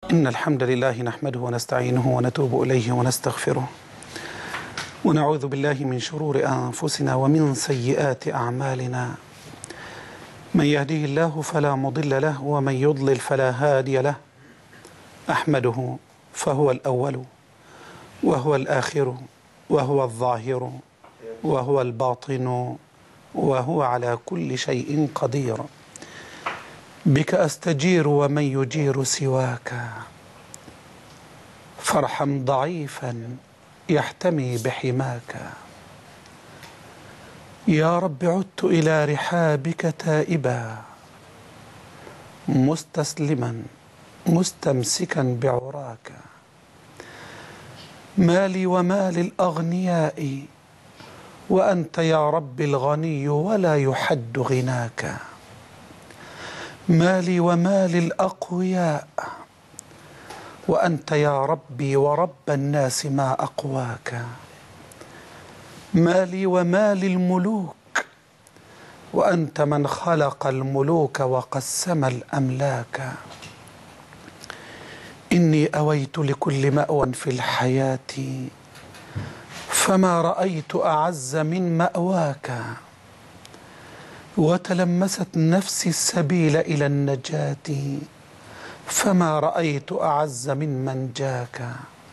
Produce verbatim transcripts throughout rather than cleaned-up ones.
إن الحمد لله نحمده ونستعينه ونتوب إليه ونستغفره ونعوذ بالله من شرور أنفسنا ومن سيئات أعمالنا. من يهديه الله فلا مضل له ومن يضلل فلا هادي له. أحمده فهو الأول وهو الآخر وهو الظاهر وهو الباطن وهو على كل شيء قدير. بك أستجير ومن يجير سواك، فارحم ضعيفا يحتمي بحماك. يا رب عدت إلى رحابك تائبا مستسلما مستمسكا بعراك. مالي ومال الأغنياء وأنت يا رب الغني ولا يحد غناك. مالي ومال الأقوياء وأنت يا ربي ورب الناس ما أقواك. مالي ومال الملوك وأنت من خلق الملوك وقسم الأملاك. إني أويت لكل مأوى في الحياة فما رأيت أعز من مأواك. وتلمست نفسي السبيل إلى النجاة فما رأيت أعز من منجاك.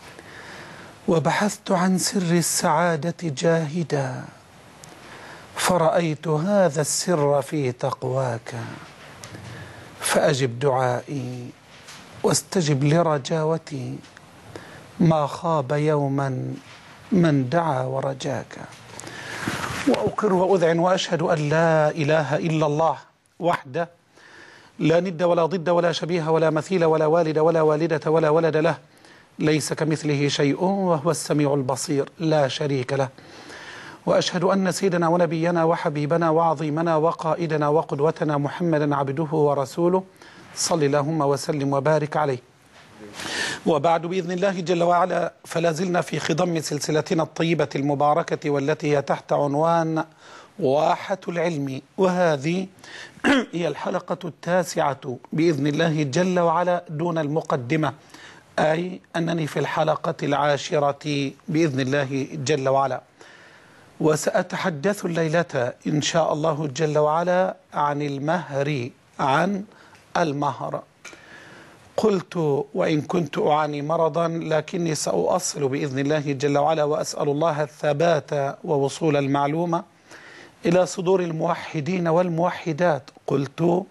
وبحثت عن سر السعادة جاهدا فرأيت هذا السر في تقواك. فأجب دعائي واستجب لرجاوتي ما خاب يوما من دعا ورجاك. وأقر وأذعن وأشهد أن لا إله إلا الله وحده لا ند ولا ضد ولا شبيه ولا مثيل ولا والد ولا والدة ولا ولد له، ليس كمثله شيء وهو السميع البصير لا شريك له. وأشهد أن سيدنا ونبينا وحبيبنا وعظيمنا وقائدنا وقدوتنا محمدا عبده ورسوله صل اللهم وسلم وبارك عليه. وبعد بإذن الله جل وعلا فلا زلنا في خضم سلسلتنا الطيبة المباركة والتي هي تحت عنوان واحة العلم، وهذه هي الحلقة التاسعة بإذن الله جل وعلا دون المقدمة، أي أنني في الحلقة العاشرة بإذن الله جل وعلا. وسأتحدث الليلة إن شاء الله جل وعلا عن المهر، عن المهر. قلت وإن كنت أعاني مرضا لكني سأؤصل بإذن الله جل وعلا، وأسأل الله الثبات ووصول المعلومة إلى صدور الموحدين والموحدات. قلت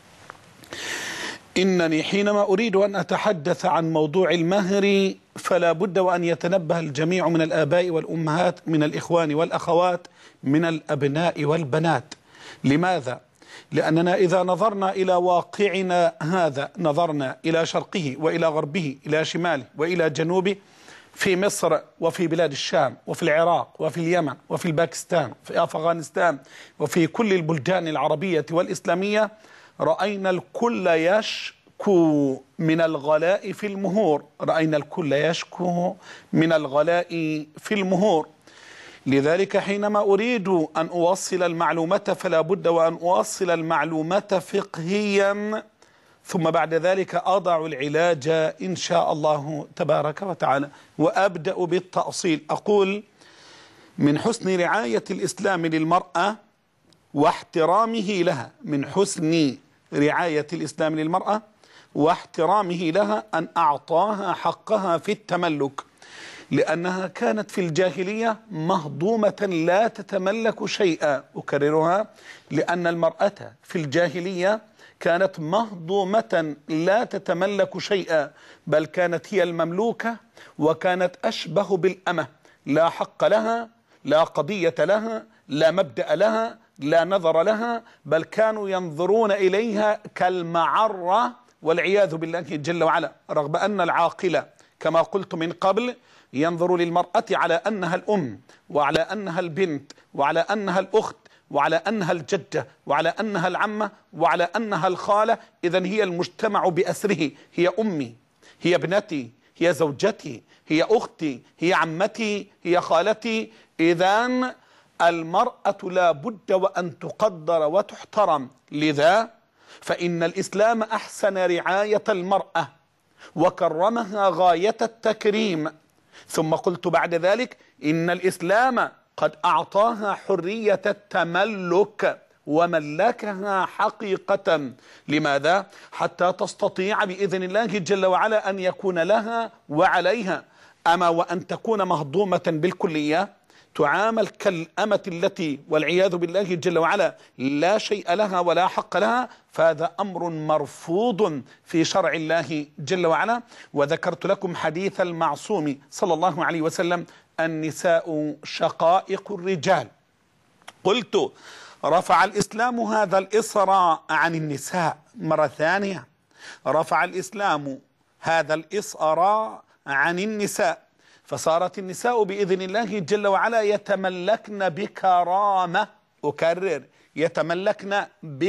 إنني حينما أريد أن أتحدث عن موضوع المهر فلا بد وأن يتنبه الجميع من الآباء والأمهات، من الإخوان والأخوات، من الأبناء والبنات. لماذا؟ لأننا إذا نظرنا إلى واقعنا هذا، نظرنا إلى شرقه وإلى غربه، إلى شماله وإلى جنوبه، في مصر وفي بلاد الشام وفي العراق وفي اليمن وفي الباكستان وفي أفغانستان وفي كل البلدان العربية والإسلامية، رأينا الكل يشكو من الغلاء في المهور، رأينا الكل يشكو من الغلاء في المهور. لذلك حينما أريد أن أوصل المعلومة فلا بد وأن أوصل المعلومة فقهيا، ثم بعد ذلك أضع العلاج إن شاء الله تبارك وتعالى. وأبدأ بالتأصيل. أقول من حسن رعاية الإسلام للمرأة واحترامه لها، من حسن رعاية الإسلام للمرأة واحترامه لها أن أعطاها حقها في التملك، لأنها كانت في الجاهلية مهضومة لا تتملك شيئا. أكررها، لأن المرأة في الجاهلية كانت مهضومة لا تتملك شيئا، بل كانت هي المملوكة وكانت أشبه بالأمة، لا حق لها، لا قضية لها، لا مبدأ لها، لا نظر لها، بل كانوا ينظرون إليها كالمعرة والعياذ بالله جل وعلا. رغم أن العاقلة كما قلت من قبل ينظر للمرأة على أنها الأم، وعلى أنها البنت، وعلى أنها الأخت، وعلى أنها الجدة، وعلى أنها العمة، وعلى أنها الخالة. إذن هي المجتمع بأسره، هي أمي، هي ابنتي، هي زوجتي، هي أختي، هي عمتي، هي خالتي. إذن المرأة لا بد وأن تقدر وتحترم. لذا فإن الإسلام أحسن رعاية المرأة وكرمها غاية التكريم. ثم قلت بعد ذلك إن الإسلام قد أعطاها حرية التملك وملكها حقيقة. لماذا؟ حتى تستطيع بإذن الله جل وعلا أن يكون لها وعليها. أما وأن تكون مهضومة بالكلية تعامل كالأمة التي والعياذ بالله جل وعلا لا شيء لها ولا حق لها، فهذا أمر مرفوض في شرع الله جل وعلا. وذكرت لكم حديث المعصوم صلى الله عليه وسلم: النساء شقائق الرجال. قلت: رفع الإسلام هذا الإصر عن النساء. مرة ثانية، رفع الإسلام هذا الإصر عن النساء، فصارت النساء بإذن الله جل وعلا يتملكن بكرامة. أكرر: يتملكن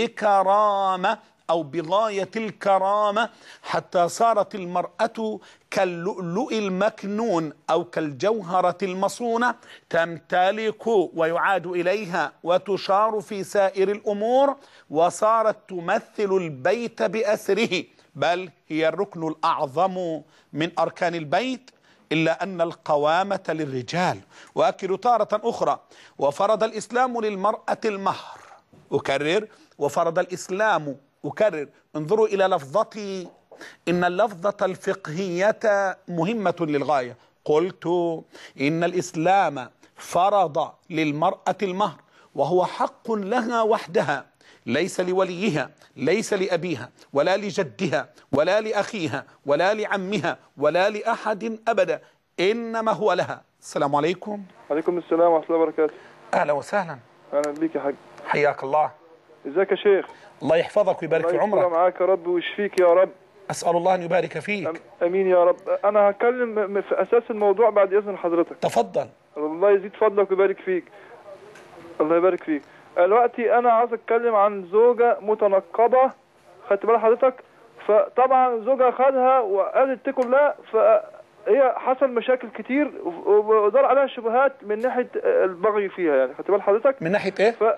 بكرامة أو بغاية الكرامة، حتى صارت المرأة كاللؤلؤ المكنون أو كالجوهرة المصونة، تمتلك ويعاد إليها وتشار في سائر الأمور، وصارت تمثل البيت بأسره، بل هي الركن الأعظم من أركان البيت، إلا أن القوامة للرجال. وأكد تارة أخرى: وفرض الإسلام للمرأة المهر. أكرر: وفرض الإسلام. أكرر: انظروا إلى لفظتي، إن اللفظة الفقهية مهمة للغاية. قلت: إن الإسلام فرض للمرأة المهر، وهو حق لها وحدها، ليس لوليها، ليس لأبيها ولا لجدها ولا لأخيها ولا لعمها ولا لأحد أبدا، إنما هو لها. السلام عليكم. عليكم السلام ورحمة الله وبركاته. أهلا وسهلا. أهلا بيك يا حاج. حياك الله. ازيك يا شيخ؟ الله يحفظك ويبارك في عمرك. الله معاك يا رب ويشفيك يا رب. أسأل الله أن يبارك فيك. أم أمين يا رب. أنا هتكلم في أساس الموضوع بعد إذن حضرتك. تفضل. الله يزيد فضلك ويبارك فيك. الله يبارك فيك. دلوقتي أنا عاوز أتكلم عن زوجة متنقبة، خدت بال حضرتك؟ فطبعا زوجها خدها وقالت اتقوا الله، فهي حصل مشاكل كتير ودار عليها شبهات من ناحية البغي فيها، يعني خدت بال حضرتك؟ من ناحية إيه؟ ف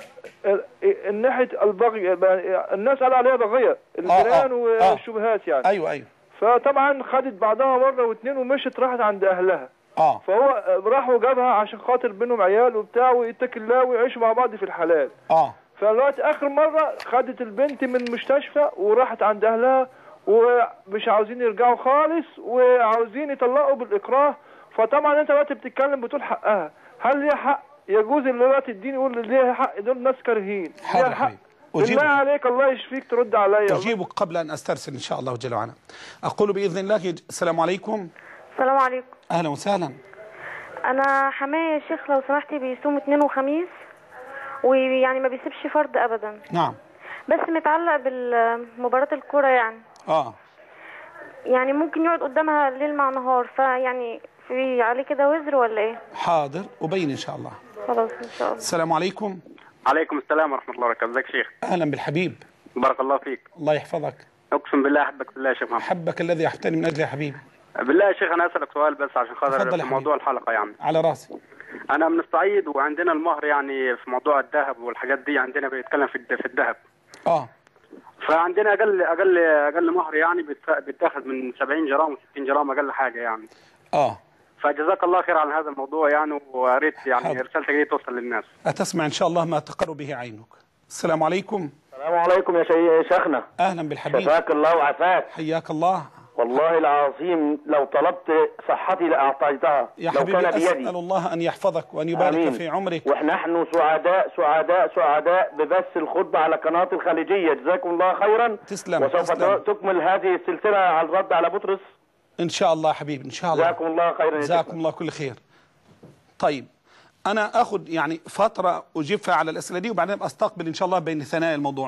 من ناحية البغي، الناس قالوا عليها بغية، الجيران آه آه. والشبهات يعني. أيوه أيوه. فطبعا خدت بعضها مرة واثنين ومشت راحت عند أهلها. اه فهو راح وجابها عشان خاطر بينهم عيال وبتاع ويتقي الله ويعيشوا مع بعض في الحلال. اه فالوقت اخر مره خدت البنت من مستشفى وراحت عند اهلها ومش عاوزين يرجعوا خالص وعاوزين يطلقوا بالاكراه. فطبعا انت دلوقتي بتتكلم بتقول حقها، هل ليها حق؟ يجوز ان دلوقتي الدين يقول ليها حق؟ دول ناس كارهين. حاضر يا حبيبي. بالله عليك الله يشفيك ترد عليا. أجيبك قبل أن أسترسل إن شاء الله جل وعلا. أقول بإذن الله: السلام عليكم. السلام عليكم. أهلا وسهلا. أنا حماية يا شيخ لو سمحتي بيصوم اثنين وخميس ويعني ما بيسيبش فرض أبدا. نعم. بس متعلق بالمباراة الكرة يعني. آه يعني ممكن يقعد قدامها ليل مع نهار، فيعني في عليه كده وزر ولا إيه؟ حاضر أبين إن شاء الله. خلاص إن شاء الله. السلام عليكم. عليكم السلام ورحمة الله وبركاته. ازيك يا شيخ؟ أهلا بالحبيب. بارك الله فيك. الله يحفظك. أقسم بالله أحبك بالله يا شيخ محمد. أحبك الذي أحبتني من أجل يا حبيبي. بالله يا شيخ أنا أسألك سؤال بس عشان خاطر في موضوع الحلقة يعني. على راسي. أنا من الصعيد وعندنا المهر يعني في موضوع الذهب والحاجات دي عندنا بيتكلم في في الذهب. آه. فعندنا أقل أقل أقل مهر يعني بيتاخد من سبعين جرام وستين جرام أقل حاجة يعني. آه. فجزاك الله خير على هذا الموضوع يعني، ويا يعني رسالتك دي توصل للناس. أتسمع إن شاء الله ما تقر به عينك. السلام عليكم. السلام عليكم يا شيخنا. أهلا بالحبيب. شفاك الله وعافاك. حياك الله. والله العظيم لو طلبت صحتي لأعطيتها يا لو حبيبي. كان بيدي. أسأل الله أن يحفظك وأن يبارك آمين. في عمرك. ونحن سعداء سعداء سعداء ببث الخطبة على قناة الخليجية. جزاكم الله خيرا. تسلم. وسوف تسلم. تكمل هذه السلسلة على الرد على بطرس إن شاء الله حبيبي إن شاء الله. جزاكم الله خيرا. جزاكم الله كل خير. طيب أنا أخذ يعني فترة أجيب فيها على الأسئلة دي وبعدين أستقبل إن شاء الله بين ثنايا الموضوع.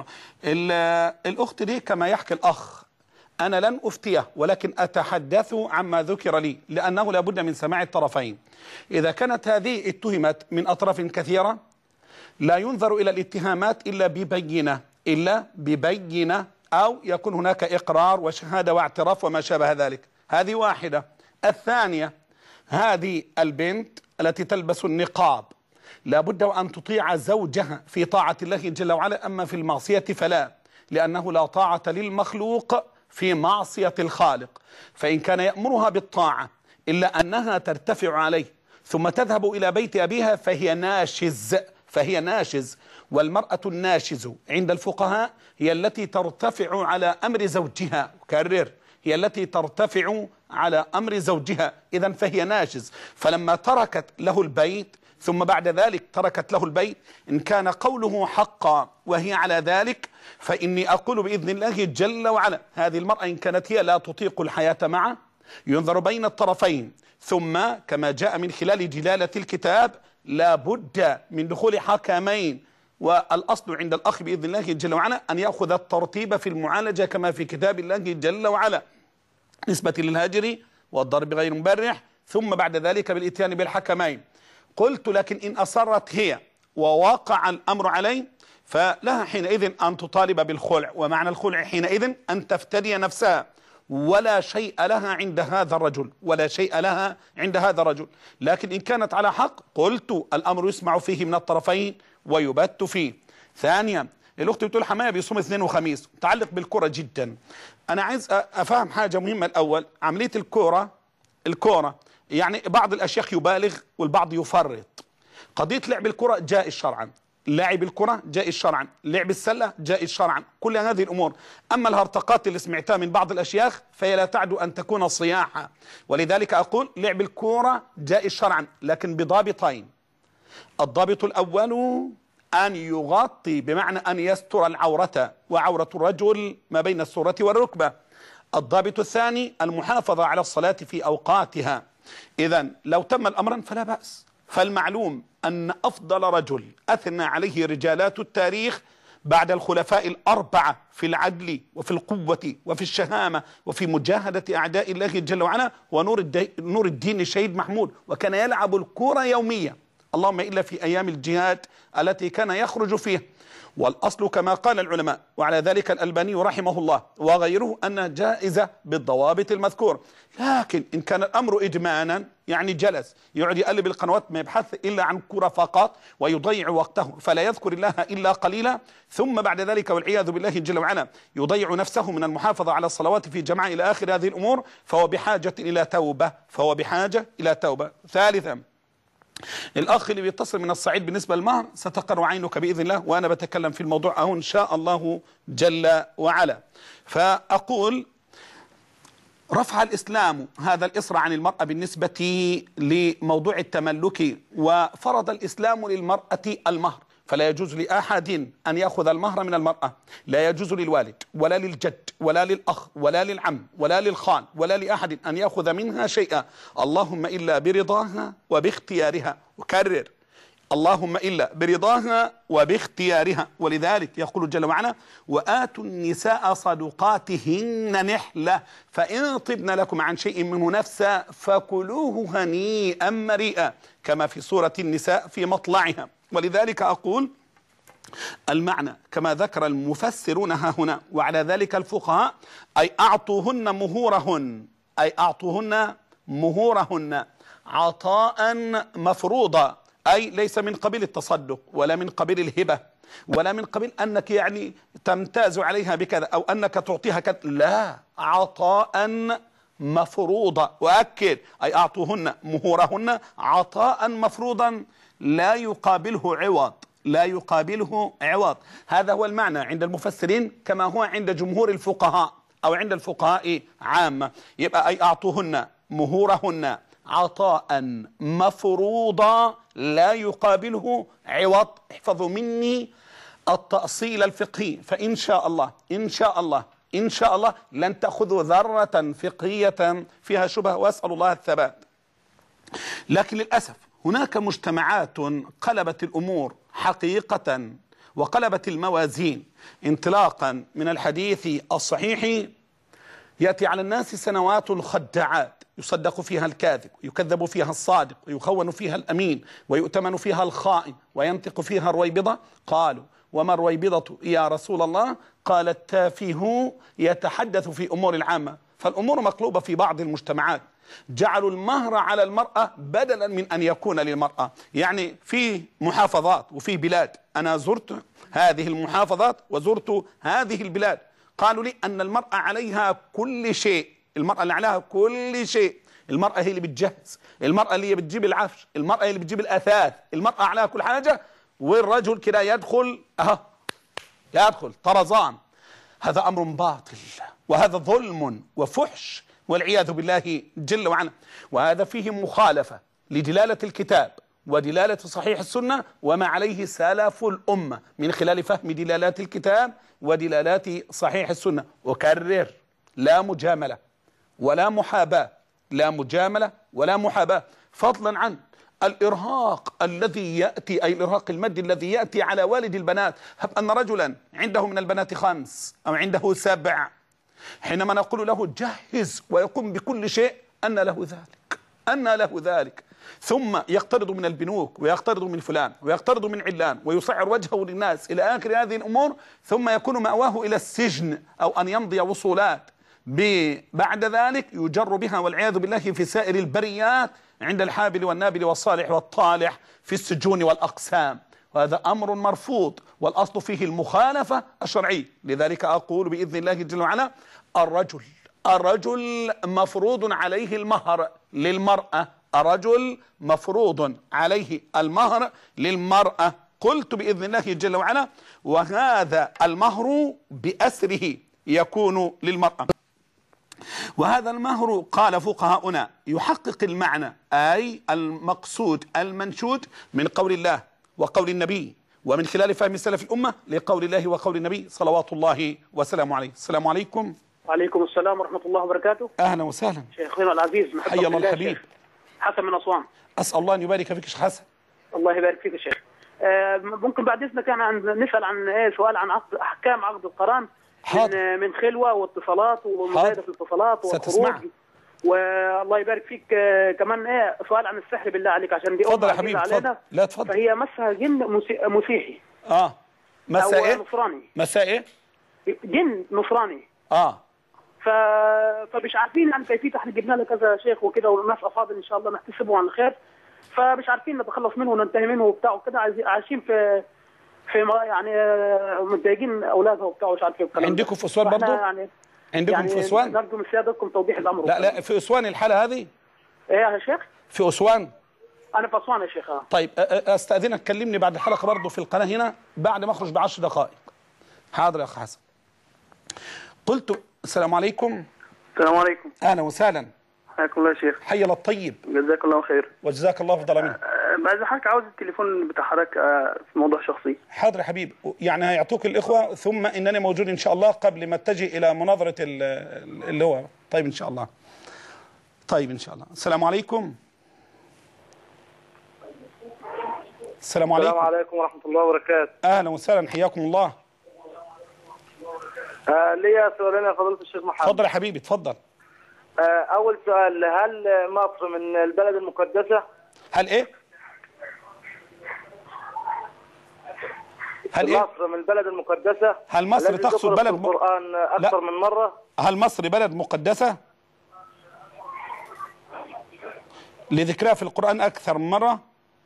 الأخت دي كما يحكي الأخ أنا لن أفتيه ولكن أتحدث عما ذكر لي لأنه لابد من سماع الطرفين. إذا كانت هذه اتهمت من أطراف كثيرة لا ينظر إلى الاتهامات إلا ببينة إلا ببينة أو يكون هناك إقرار وشهادة واعتراف وما شابه ذلك. هذه واحدة. الثانية هذه البنت التي تلبس النقاب لابد وأن تطيع زوجها في طاعة الله جل وعلا، أما في المعصية فلا، لأنه لا طاعة للمخلوق في معصية الخالق، فإن كان يأمرها بالطاعة إلا أنها ترتفع عليه ثم تذهب إلى بيت أبيها فهي ناشز فهي ناشز والمرأة الناشز عند الفقهاء هي التي ترتفع على أمر زوجها، كرر، هي التي ترتفع على أمر زوجها، إذن فهي ناشز. فلما تركت له البيت ثم بعد ذلك تركت له البيت، إن كان قوله حقا وهي على ذلك، فإني أقول بإذن الله جل وعلا هذه المرأة إن كانت هي لا تطيق الحياة معه ينظر بين الطرفين، ثم كما جاء من خلال جلالة الكتاب لا بد من دخول حكمين، والأصل عند الأخ بإذن الله جل وعلا أن يأخذ الترتيب في المعالجة كما في كتاب الله جل وعلا نسبة للهجر والضرب غير مبرح، ثم بعد ذلك بالإتيان بالحكمين. قلت لكن إن أصرت هي ووقع الأمر عليه فلها حينئذ أن تطالب بالخلع، ومعنى الخلع حينئذ أن تفتدي نفسها، ولا شيء لها عند هذا الرجل ولا شيء لها عند هذا الرجل. لكن إن كانت على حق قلت الأمر يسمع فيه من الطرفين ويبت فيه. ثانيا الأخت بتقول حماية بيصوم اثنين وخميس، متعلق بالكرة جدا. أنا عايز أفهم حاجة مهمة الأول، عملية الكرة الكرة يعني بعض الأشياخ يبالغ والبعض يفرط. قضية لعب الكرة جائز شرعا، لعب الكرة جائز شرعا، لعب السلة جائز شرعا، كل هذه الأمور. أما الهرطقات اللي سمعتها من بعض الأشياخ فهي لا تعد أن تكون صياحة، ولذلك أقول لعب الكرة جائز شرعا لكن بضابطين. الضابط الأول أن يغطي بمعنى أن يستر العورة، وعورة الرجل ما بين السرة والركبة. الضابط الثاني المحافظة على الصلاة في أوقاتها. إذن لو تم الأمر فلا بأس. فالمعلوم أن أفضل رجل أثنى عليه رجالات التاريخ بعد الخلفاء الأربعة في العدل وفي القوة وفي الشهامة وفي مجاهدة أعداء الله جل وعلا ونور الدين, نور الدين الشهيد محمود، وكان يلعب الكرة يوميا، اللهم إلا في أيام الجهاد التي كان يخرج فيها. والأصل كما قال العلماء وعلى ذلك الألباني رحمه الله وغيره أنها جائزة بالضوابط المذكور. لكن إن كان الأمر إدمانا يعني جلس يقعد يقلب القنوات ما يبحث إلا عن كرة فقط ويضيع وقته فلا يذكر الله إلا قليلا، ثم بعد ذلك والعياذ بالله جل وعلا يضيع نفسه من المحافظة على الصلوات في جماعة إلى آخر هذه الأمور، فهو بحاجة إلى توبة فهو بحاجة إلى توبة. ثالثا الأخ اللي بيتصل من الصعيد بالنسبة للمهر ستقر عينك بإذن الله، وأنا بتكلم في الموضوع أهو إن شاء الله جل وعلا. فأقول رفع الإسلام هذا الإصر عن المرأة بالنسبة لموضوع التملك، وفرض الإسلام للمرأة المهر، فلا يجوز لأحد أن يأخذ المهر من المرأة، لا يجوز للوالد ولا للجد ولا للأخ ولا للعم ولا للخال ولا لأحد أن يأخذ منها شيئا، اللهم إلا برضاها وباختيارها. وكرر اللهم إلا برضاها وباختيارها. ولذلك يقول جل وعلا وآتوا النساء صدقاتهن نحلة فإن طبن لكم عن شيء منه نفسا فكلوه هنيئا مريئا، كما في سورة النساء في مطلعها. ولذلك أقول المعنى كما ذكر المفسرون ها هنا وعلى ذلك الفقهاء أي أعطوهن مهورهن، أي أعطوهن مهورهن عطاء مفروضا، أي ليس من قبيل التصدق ولا من قبيل الهبة ولا من قبيل أنك يعني تمتاز عليها بكذا أو أنك تعطيها كذا، لا، عطاء مفروضا. وأكد أي أعطوهن مهورهن عطاء مفروضا لا يقابله عوض، لا يقابله عوض. هذا هو المعنى عند المفسرين كما هو عند جمهور الفقهاء أو عند الفقهاء عامة. يبقى أي أعطوهن مهورهن عطاء مفروضا لا يقابله عوض. احفظوا مني التأصيل الفقهي، فإن شاء الله إن شاء الله إن شاء الله لن تأخذوا ذرة فقهية فيها شبهة، وأسأل الله الثبات. لكن للأسف هناك مجتمعات قلبت الأمور حقيقة وقلبت الموازين، انطلاقا من الحديث الصحيح يأتي على الناس سنوات خداعات يصدق فيها الكاذب ويكذب فيها الصادق ويخون فيها الأمين ويؤتمن فيها الخائن وينطق فيها الرويبضة. قالوا وما الرويبضة يا رسول الله؟ قال التافه يتحدث في أمور العامة. فالأمور مقلوبة في بعض المجتمعات، جعلوا المهر على المرأة بدلا من أن يكون للمرأة. يعني في محافظات وفي بلاد، أنا زرت هذه المحافظات وزرت هذه البلاد، قالوا لي أن المرأة عليها كل شيء، المرأة اللي عليها كل شيء، المرأة هي اللي بتجهز، المرأة اللي بتجيب العفش، المرأة اللي بتجيب الأثاث، المرأة عليها كل حاجة، والرجل كده يدخل أها يدخل طرزان. هذا أمر باطل، وهذا ظلم وفحش والعياذ بالله جل وعلا، وهذا فيه مخالفة لدلالة الكتاب ودلالة صحيح السنة وما عليه سلف الأمة من خلال فهم دلالات الكتاب ودلالات صحيح السنة. وكرر: لا مجاملة ولا محاباة، لا مجاملة ولا محاباة، فضلا عن الإرهاق الذي يأتي، أي الإرهاق المادي الذي يأتي على والد البنات. هب أن رجلا عنده من البنات خمس أو عنده سبع، حينما نقول له جهز ويقوم بكل شيء، أن له ذلك، أن له ذلك، ثم يقترض من البنوك ويقترض من فلان ويقترض من علان ويصعر وجهه للناس إلى آخر هذه الأمور، ثم يكون مأواه إلى السجن أو أن يمضي وصولات، بعد ذلك يجر بها والعياذ بالله في سائر البريات عند الحابل والنابل والصالح والطالح في السجون والأقسام. وهذا أمر مرفوض، والأصل فيه المخالفة الشرعية. لذلك أقول بإذن الله جل وعلا: الرجل الرجل مفروض عليه المهر للمرأة، الرجل مفروض عليه المهر للمرأة. قلت بإذن الله جل وعلا: وهذا المهر بأسره يكون للمرأة. وهذا المهر قال فقهاؤنا يحقق المعنى، أي المقصود المنشود من قول الله وقول النبي، ومن خلال فهم سلف الأمة لقول الله وقول النبي صلوات الله وسلامه عليه. السلام عليكم. وعليكم السلام ورحمة الله وبركاته. أهلا وسهلا شيخنا العزيز، حي الله الحبيب. حسن من أسوان. أسأل الله أن يبارك فيك شيخ حسن. الله يبارك فيك يا شيخ. آه ممكن بعد إذنك أنا نسأل عن إيه سؤال عن عقد أحكام عقد القران من من خلوة واتصالات ومزايدة في الاتصالات والخروج. والله يبارك فيك كمان ايه سؤال عن السحر بالله عليك، عشان دي اتفضل يا حبيبي اتفضل. لا اتفضل. فهي مسها جن مسيحي. اه مسا ايه؟ نصراني. مسا ايه؟ جن نصراني. اه ف... فمش عارفين عن كيفيه، احنا جبنا له كذا شيخ وكده والناس افاضل ان شاء الله نحتسبه عن الخير، فمش عارفين نتخلص منه وننتهي منه وبتاع وكده، عايشين في في يعني متضايقين اولادها وبتاع ومش عارف ايه. عندكم في اسوان برضه؟ يعني عندكم يعني في اسوان؟ نرجو من سيادتكم توضيح الامر. لا لا في اسوان الحاله هذه؟ ايه يا شيخ؟ في اسوان؟ انا في اسوان يا شيخ. اه طيب استاذنك كلمني بعد الحلقه برضه في القناه هنا بعد ما اخرج بعشر دقائق. حاضر يا اخ حسن. قلت السلام عليكم. السلام عليكم. اهلا وسهلا. حياكم الله يا شيخ. حي الله الطيب. جزاك الله خير. وجزاك الله افضل منه. بعد حضرتك عاوز التليفون بتاع حضرتك في موضوع شخصي. حاضر يا حبيبي، يعني هيعطوك الاخوه ثم انني موجود ان شاء الله قبل ما اتجه الى مناظره اللي هو. طيب ان شاء الله. طيب ان شاء الله. السلام عليكم. السلام عليكم. السلام عليكم ورحمه الله وبركاته. اهلا وسهلا حياكم الله. آه ليا سؤالين يا فضيله الشيخ محمد. اتفضل يا حبيبي اتفضل. آه اول سؤال، هل مصر من البلد المقدسه؟ هل ايه؟ هل إيه؟ مصر من البلد المقدسة؟ هل مصر تقصد بلد في القرآن أكثر من مرة؟ هل مصر بلد مقدسة؟ لذكرها في القرآن أكثر من مرة؟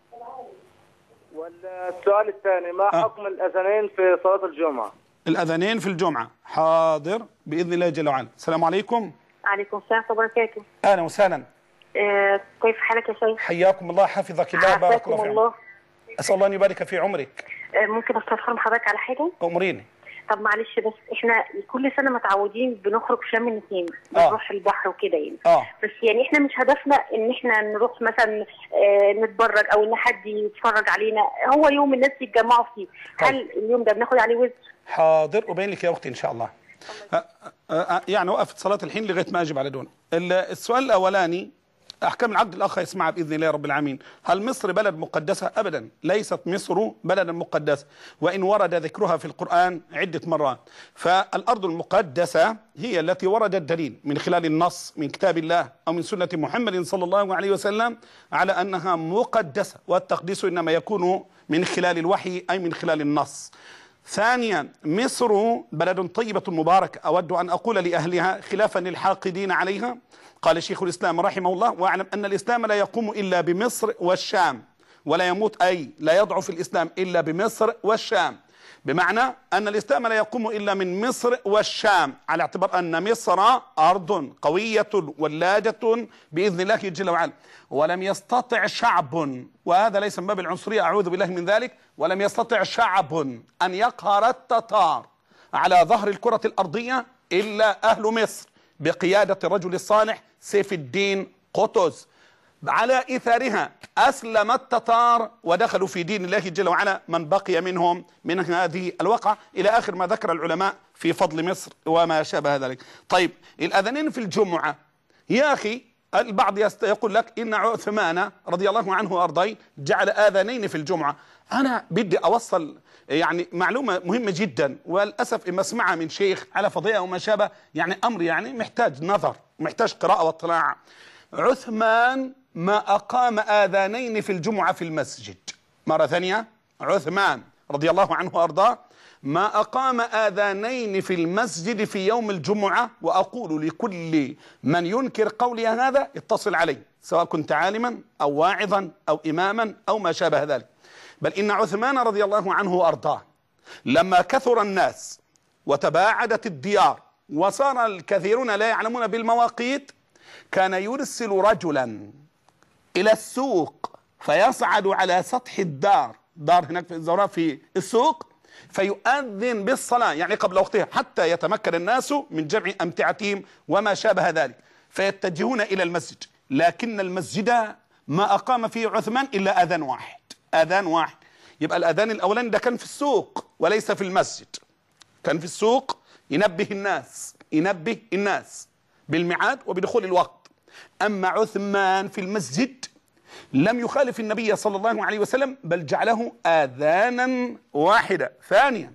والسؤال الثاني، ما أه. حكم الأذانين في صلاة الجمعة؟ الأذانين في الجمعة، حاضر بإذن الله جل وعلا. السلام عليكم. عليكم السلام ورحمة الله وبركاته. أهلا وسهلا. آه، كيف حالك يا شيخ؟ حياكم الله حفظك الله بارك الله فيك. الله. أسأل الله أن يبارك في عمرك. آه، ممكن أستفسر من حضرتك على حاجة؟ أمريني. طب معلش، بس احنا كل سنه متعودين بنخرج شم النسيم، بنروح البحر وكده يعني. اه بس يعني احنا مش هدفنا ان احنا نروح مثلا اه نتبرج او ان حد يتفرج علينا، هو يوم الناس يتجمعوا فيه. طيب. هل اليوم ده بناخد عليه وزر؟ حاضر أبين لك يا أختي إن شاء الله. أه أه يعني وقفت صلاة الحين لغاية ما أجب على دون. السؤال الأولاني، أحكام العقد الأخ يسمعها بإذن الله رب العالمين. هل مصر بلد مقدسة؟ أبدا، ليست مصر بلدا مقدسة، وإن ورد ذكرها في القرآن عدة مرات. فالأرض المقدسة هي التي ورد الدليل من خلال النص من كتاب الله أو من سنة محمد صلى الله عليه وسلم على أنها مقدسة، والتقديس إنما يكون من خلال الوحي أي من خلال النص. ثانيا، مصر بلد طيبة مباركة، أود أن أقول لأهلها خلافا للحاقدين عليها. قال شيخ الإسلام رحمه الله: واعلم أن الإسلام لا يقوم إلا بمصر والشام، ولا يموت أي لا يضعف الإسلام إلا بمصر والشام. بمعنى أن الإسلام لا يقوم إلا من مصر والشام، على اعتبار أن مصر أرض قوية ولاجة بإذن الله جل وعلا، ولم يستطع شعب، وهذا ليس من باب العنصرية أعوذ بالله من ذلك، ولم يستطع شعب أن يقهر التتار على ظهر الكرة الأرضية إلا أهل مصر بقيادة الرجل الصالح سيف الدين قطز. على إثارها أسلم التتار ودخلوا في دين الله جل وعلا من بقي منهم من هذه الوقعة، إلى آخر ما ذكر العلماء في فضل مصر وما شابه ذلك. طيب الأذانين في الجمعة يا أخي، البعض يقول لك إن عثمان رضي الله عنه وأرضاه جعل آذانين في الجمعة. أنا بدي أوصل يعني معلومة مهمة جدا، والأسف إما اسمعها من شيخ على فضيئة وما شابه، يعني أمر يعني محتاج نظر، محتاج قراءة واطلاع. عثمان ما أقام آذانين في الجمعة في المسجد. مرة ثانية، عثمان رضي الله عنه وأرضاه ما أقام آذانين في المسجد في يوم الجمعة. وأقول لكل من ينكر قولي هذا اتصل علي، سواء كنت عالما أو واعظا أو إماما أو ما شابه ذلك. بل إن عثمان رضي الله عنه وأرضاه لما كثر الناس وتباعدت الديار وصار الكثيرون لا يعلمون بالمواقيت، كان يرسل رجلا إلى السوق فيصعد على سطح الدار، دار هناك في الزوراء في السوق، فيؤذن بالصلاة يعني قبل وقتها، حتى يتمكن الناس من جمع أمتعتهم وما شابه ذلك، فيتجهون إلى المسجد. لكن المسجد ما أقام فيه عثمان إلا أذان واحد، أذان واحد. يبقى الأذان الأولاني ده كان في السوق وليس في المسجد، كان في السوق ينبه الناس، ينبه الناس بالميعاد وبدخول الوقت. أما عثمان في المسجد لم يخالف النبي صلى الله عليه وسلم، بل جعله آذانا واحدة. ثانيا،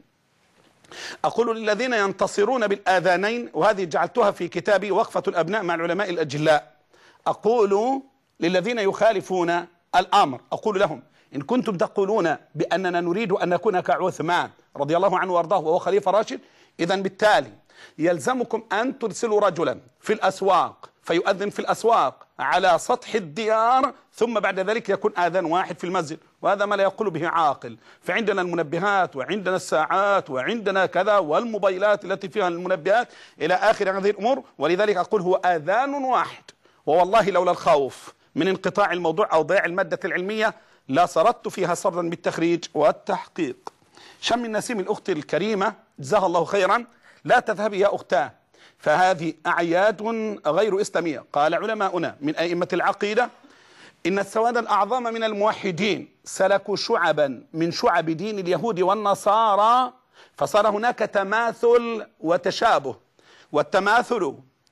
أقول للذين ينتصرون بالآذانين، وهذه جعلتها في كتابي وقفة الأبناء مع العلماء الأجلاء، أقول للذين يخالفون الأمر، أقول لهم إن كنتم تقولون بأننا نريد أن نكون كعثمان رضي الله عنه وارضاه وهو خليفة راشد، إذن بالتالي يلزمكم أن ترسلوا رجلا في الأسواق فيؤذن في الأسواق على سطح الديار، ثم بعد ذلك يكون آذان واحد في المسجد، وهذا ما لا يقول به عاقل. فعندنا المنبهات وعندنا الساعات وعندنا كذا والموبايلات التي فيها المنبهات إلى آخر هذه الأمور، ولذلك أقول هو آذان واحد. ووالله لولا الخوف من انقطاع الموضوع أو ضياع المادة العلمية لا سردت فيها سردا بالتخريج والتحقيق. شم النسيم الأخت الكريمة جزاها الله خيرا، لا تذهبي يا أختاه، فهذه أعياد غير إسلامية. قال علماؤنا من أئمة العقيدة إن السواد الأعظم من الموحدين سلكوا شعبا من شعب دين اليهود والنصارى، فصار هناك تماثل وتشابه، والتماثل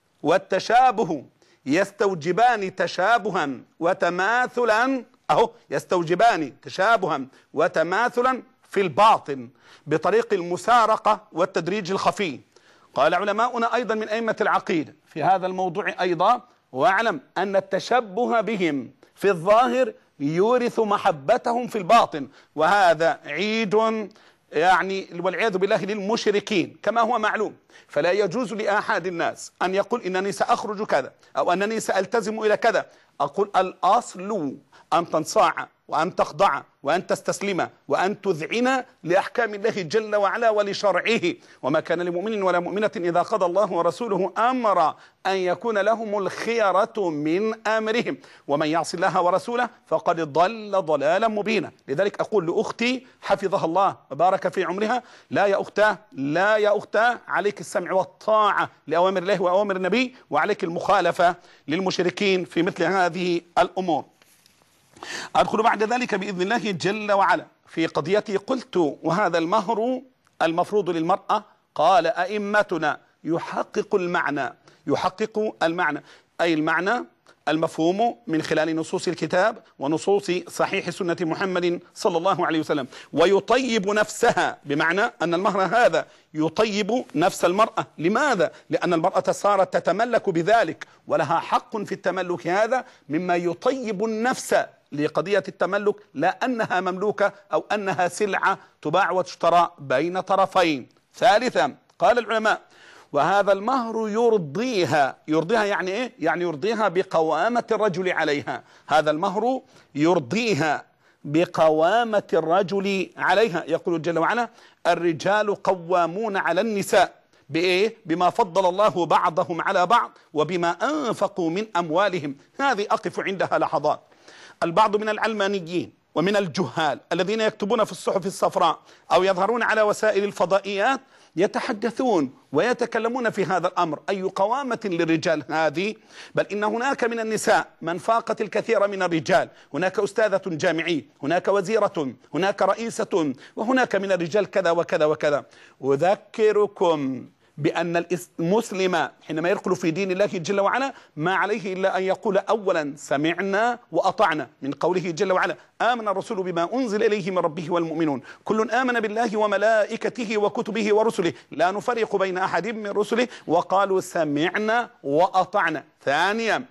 والتشابه يستوجبان تشابها وتماثلا، أهو يستوجبان تشابها وتماثلا في الباطن بطريق المسارقة والتدريج الخفي. قال علماؤنا أيضا من أئمة العقيدة في هذا الموضوع أيضا، واعلم أن التشبه بهم في الظاهر يورث محبتهم في الباطن، وهذا عيد يعني والعياذ بالله للمشركين كما هو معلوم. فلا يجوز لأحد الناس أن يقول إنني سأخرج كذا أو أنني سألتزم إلى كذا. أقول الأصل أن تنصاع وأن تخضع وأن تستسلم وأن تذعن لأحكام الله جل وعلا ولشرعه. وما كان لمؤمن ولا مؤمنة إذا قضى الله ورسوله أمرا أن يكون لهم الخيرة من أمرهم، ومن يعص الله ورسوله فقد ضل ضلالا مبينا. لذلك أقول لأختي حفظها الله وبارك في عمرها، لا يا أختاه، لا يا أختاه، عليك السمع والطاعة لأوامر الله وأوامر النبي، وعليك المخالفة للمشركين في مثل هذه الأمور. أدخل بعد ذلك بإذن الله جل وعلا في قضيتي. قلت وهذا المهر المفروض للمرأة، قال أئمتنا يحقق المعنى، يحقق المعنى أي المعنى المفهوم من خلال نصوص الكتاب ونصوص صحيح سنة محمد صلى الله عليه وسلم، ويطيب نفسها، بمعنى أن المهر هذا يطيب نفس المرأة. لماذا؟ لأن المرأة صارت تتملك بذلك ولها حق في التملك هذا مما يطيب النفس لقضية التملك، لا أنها مملوكة أو أنها سلعة تباع وتشترى بين طرفين. ثالثا قال العلماء وهذا المهر يرضيها. يرضيها يعني إيه؟ يعني يرضيها بقوامة الرجل عليها. هذا المهر يرضيها بقوامة الرجل عليها. يقول جل وعلا الرجال قوامون على النساء بإيه؟ بما فضل الله بعضهم على بعض وبما أنفقوا من أموالهم. هذه أقف عندها لحظات. البعض من العلمانيين ومن الجهال الذين يكتبون في الصحف الصفراء أو يظهرون على وسائل الفضائيات يتحدثون ويتكلمون في هذا الأمر. أي قوامة للرجال هذه؟ بل إن هناك من النساء من فاقت الكثير من الرجال. هناك أستاذة جامعية، هناك وزيرة، هناك رئيسة، وهناك من الرجال كذا وكذا وكذا. أذكركم بأن المسلم حينما يدخل في دين الله جل وعلا ما عليه إلا أن يقول أولا سمعنا وأطعنا، من قوله جل وعلا آمن الرسول بما أنزل إليه من ربه والمؤمنون كل آمن بالله وملائكته وكتبه ورسله لا نفرق بين أحد من رسله وقالوا سمعنا وأطعنا. ثانيا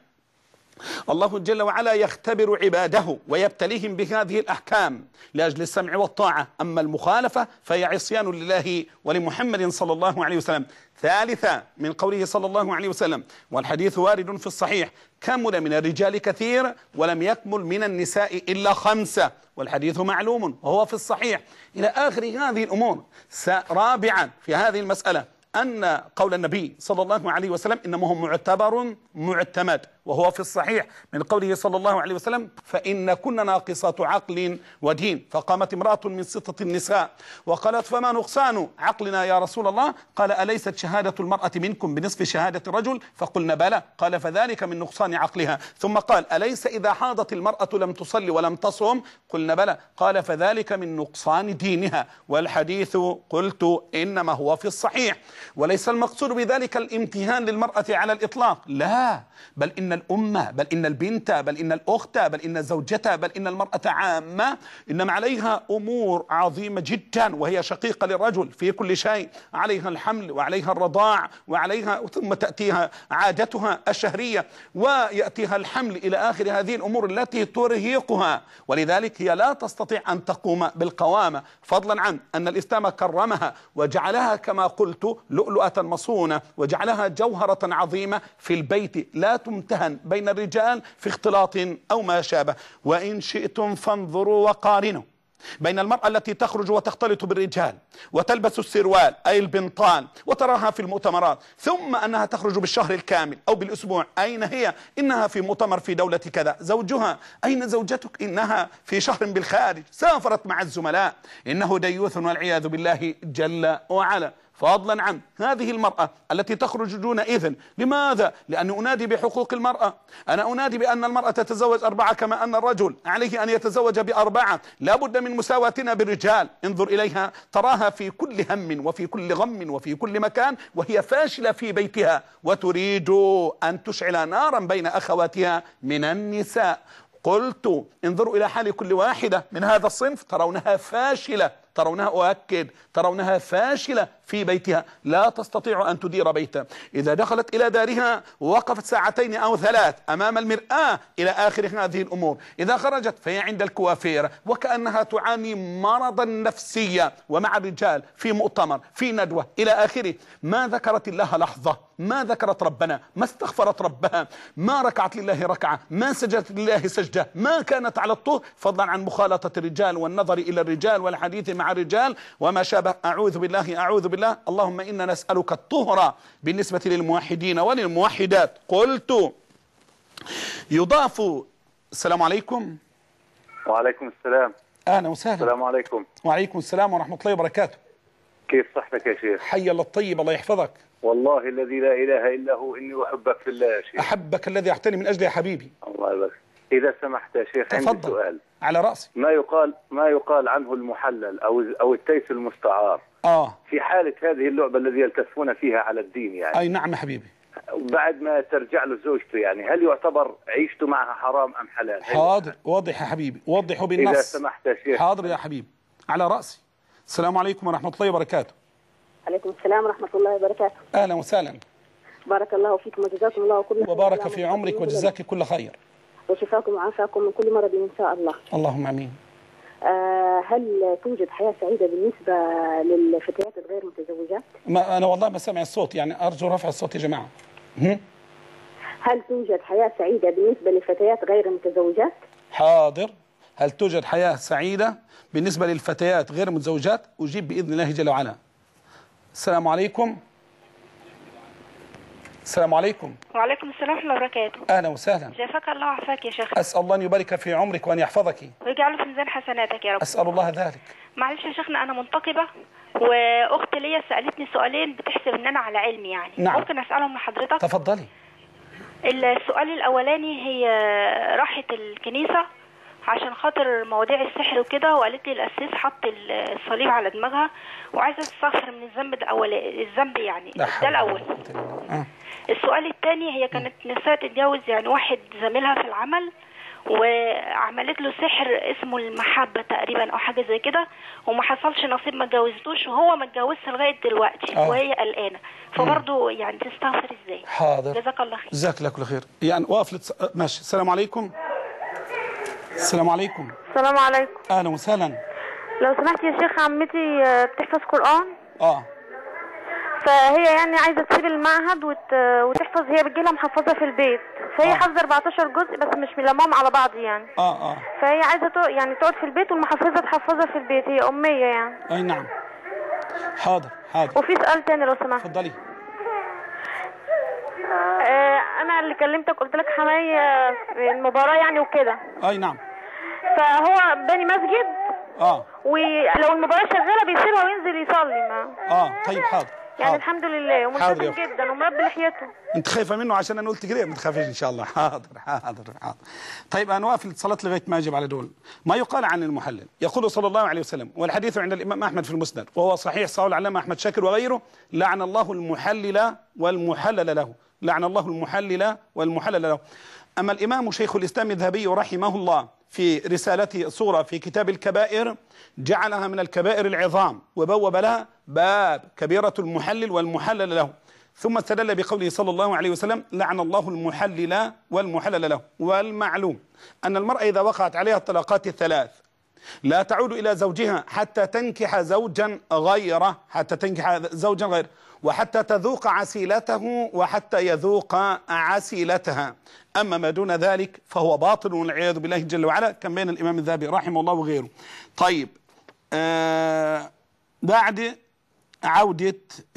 الله جل وعلا يختبر عباده ويبتليهم بهذه الأحكام لأجل السمع والطاعة، أما المخالفة فهي عصيان لله ولمحمد صلى الله عليه وسلم. ثالثا من قوله صلى الله عليه وسلم والحديث وارد في الصحيح كمل من الرجال كثير ولم يكمل من النساء إلا خمسة، والحديث معلوم وهو في الصحيح إلى آخر هذه الأمور. رابعا في هذه المسألة أن قول النبي صلى الله عليه وسلم إنما هو معتبر معتمد، وهو في الصحيح من قوله صلى الله عليه وسلم فإن كنا ناقصات عقل ودين. فقامت امرأة من ستة النساء وقالت فما نقصان عقلنا يا رسول الله؟ قال أليست شهادة المرأة منكم بنصف شهادة الرجل؟ فقلنا بلى. قال فذلك من نقصان عقلها. ثم قال أليس إذا حاضت المرأة لم تصلي ولم تصم؟ قلنا بلى. قال فذلك من نقصان دينها. والحديث قلت إنما هو في الصحيح. وليس المقصود بذلك الامتهان للمرأة على الإطلاق، لا، بل إن الأمة، بل إن البنت، بل إن الأخت، بل إن الزوجة، بل إن المرأة عامة إنما عليها أمور عظيمة جدا وهي شقيقة للرجل في كل شيء. عليها الحمل وعليها الرضاع وعليها ثم تأتيها عادتها الشهرية ويأتيها الحمل إلى آخر هذه الأمور التي ترهقها، ولذلك هي لا تستطيع أن تقوم بالقوامة، فضلا عن أن الإسلام كرمها وجعلها كما قلت لؤلؤة مصونة وجعلها جوهرة عظيمة في البيت لا تمتهن بين الرجال في اختلاط أو ما شابه. وإن شئتم فانظروا وقارنوا بين المرأة التي تخرج وتختلط بالرجال وتلبس السروال أي البنطال وتراها في المؤتمرات، ثم أنها تخرج بالشهر الكامل أو بالأسبوع. أين هي؟ إنها في مؤتمر في دولة كذا. زوجها أين زوجتك؟ إنها في شهر بالخارج، سافرت مع الزملاء. إنه ديوث والعياذ بالله جل وعلا. فضلا عن هذه المرأة التي تخرج دون إذن. لماذا؟ لأني أنادي بحقوق المرأة. أنا أنادي بأن المرأة تتزوج أربعة كما أن الرجل عليه أن يتزوج بأربعة. لا بد من مساواتنا بالرجال. انظر إليها تراها في كل هم وفي كل غم وفي كل مكان وهي فاشلة في بيتها وتريد أن تشعل نارا بين أخواتها من النساء. قلت انظروا إلى حال كل واحدة من هذا الصنف ترونها فاشلة، ترونها أؤكد ترونها فاشلة في بيتها، لا تستطيع أن تدير بيتها. إذا دخلت إلى دارها ووقفت ساعتين أو ثلاث أمام المرآة إلى آخر هذه الأمور. إذا خرجت فهي عند الكوافير وكأنها تعاني مرضا نفسيا، ومع الرجال في مؤتمر في ندوة إلى آخره. ما ذكرت الله لحظة، ما ذكرت ربنا، ما استغفرت ربها، ما ركعت لله ركعة، ما سجدت لله سجدة، ما كانت على الطهر، فضلا عن مخالطة الرجال والنظر إلى الرجال والحديث مع الرجال وما شابه. أعوذ بالله أعوذ بالله. اللهم إنا نسألك الطهر بالنسبة للموحدين وللموحدات. قلت يضاف. السلام عليكم. وعليكم السلام. أهلا وسهلا. السلام عليكم. وعليكم السلام ورحمة الله وبركاته. كيف صحتك يا شيخ؟ حي الله الطيب، الله يحفظك. والله الذي لا إله إلا هو إني أحبك في الله يا شيخ. أحبك الذي أحتني من أجله يا حبيبي. الله يبارك. إذا سمحت يا شيخ عندي تفضل. سؤال. على رأسي. ما يقال ما يقال عنه المحلل أو أو التيس المستعار. آه. في حالة هذه اللعبة الذي يلتفون فيها على الدين يعني. أي نعم يا حبيبي. بعد ما ترجع له زوجته يعني هل يعتبر عيشته معها حرام أم حلال؟ حاضر، وضح يا حبيبي، وضحه بالنص. إذا سمحت يا شيخ. حاضر يا حبيبي، على رأسي. السلام عليكم ورحمة الله وبركاته. عليكم السلام ورحمة الله وبركاته. أهلا وسهلا. بارك الله فيكم وجزاكم الله كل خير. وبارك في عمرك وجزاك كل خير. وشفاكم وعافاكم من كل مرض إن شاء الله. اللهم آمين. آه هل توجد حياة سعيدة بالنسبة للفتيات الغير متزوجات؟ ما أنا والله ما سامع الصوت، يعني أرجو رفع الصوت يا جماعة. هل توجد حياة سعيدة بالنسبة للفتيات غير متزوجات؟ حاضر. هل توجد حياة سعيدة بالنسبة للفتيات غير المتزوجات؟ أجيب بإذن الله جل وعلا. السلام عليكم. السلام عليكم. وعليكم السلام ورحمة الله وبركاته. أهلا وسهلا. شافك الله وعافاك يا شيخ. أسأل الله أن يبارك في عمرك وأن يحفظك ويجعله في ميزان حسناتك يا رب. أسأل الله ذلك. معلش يا شيخنا، أنا منتقبة وأختي ليا سألتني سؤالين بتحسب إن أنا على علمي يعني. نعم. ممكن أسألهم لحضرتك؟ تفضلي. السؤال الأولاني، هي راحت الكنيسة عشان خاطر مواضيع السحر وكده، وقالت لي القسيس حط الصليب على دماغها وعايزة تستغفر من الذنب ده أول الذنب يعني. ده الأول. أه. السؤال الثاني، هي كانت نفسها تتجوز يعني واحد زميلها في العمل، وعملت له سحر اسمه المحبة تقريبا او حاجة زي كده، وما حصلش نصيب، ما اتجوزتوش، وهو ما اتجوزش لغاية دلوقتي. أوه. وهي قلقانة، فبرضه يعني تستغفر ازاي؟ حاضر. جزاك الله خير. جزاك الله كل خير. يعني واقف لتص... ماشي. السلام عليكم. السلام عليكم. السلام عليكم. اهلا وسهلا. لو سمحت يا شيخ، عمتي بتحفظ قرآن. اه فهي يعني عايزه تسيب المعهد وت... وتحفظ. هي بتجيلها محفظه في البيت، فهي آه. حافظه أربعتاشر جزء بس مش ملمهم على بعض يعني. اه اه فهي عايزه ت... يعني تقعد في البيت والمحفظه تحفظها في البيت. هي اميه يعني. اي نعم. حاضر حاضر. وفي سؤال تاني لو سمحت. اتفضلي. آه انا اللي كلمتك قلت لك حماية في المباراه يعني وكده. اي نعم. فهو باني مسجد. اه ولو المباراه شغاله بيسيبها وينزل يصلي. ما اه طيب حاضر. يعني حاضر. الحمد لله وملتزم جدا ومربي لحيته. انت خايفه منه عشان انا قلت كده؟ ما تخافيش ان شاء الله. حاضر حاضر حاضر. طيب انا واقف الاتصالات لغايه ما اجيب على دول. ما يقال عن المحلل، يقول صلى الله عليه وسلم، والحديث عند الامام احمد في المسند وهو صحيح، صحيح العلامه احمد شاكر وغيره: لعن الله المحلل والمحلل له. لعن الله المحلل والمحلل له. اما الامام شيخ الاسلام الذهبي رحمه الله في رسالته صورة في كتاب الكبائر جعلها من الكبائر العظام، وبوب لها باب كبيرة المحلل والمحلل له، ثم استدل بقوله صلى الله عليه وسلم: لعن الله المحلل والمحلل له. والمعلوم أن المرأة إذا وقعت عليها الطلاقات الثلاث لا تعود إلى زوجها حتى تنكح زوجا غيره، حتى تنكح زوجا غيره، وحتى تذوق عسيلته وحتى يذوق عسيلتها. أما ما دون ذلك فهو باطل والعياذ بالله جل وعلا، كان بين الإمام الذهبي رحمه الله وغيره. طيب آه بعد عودة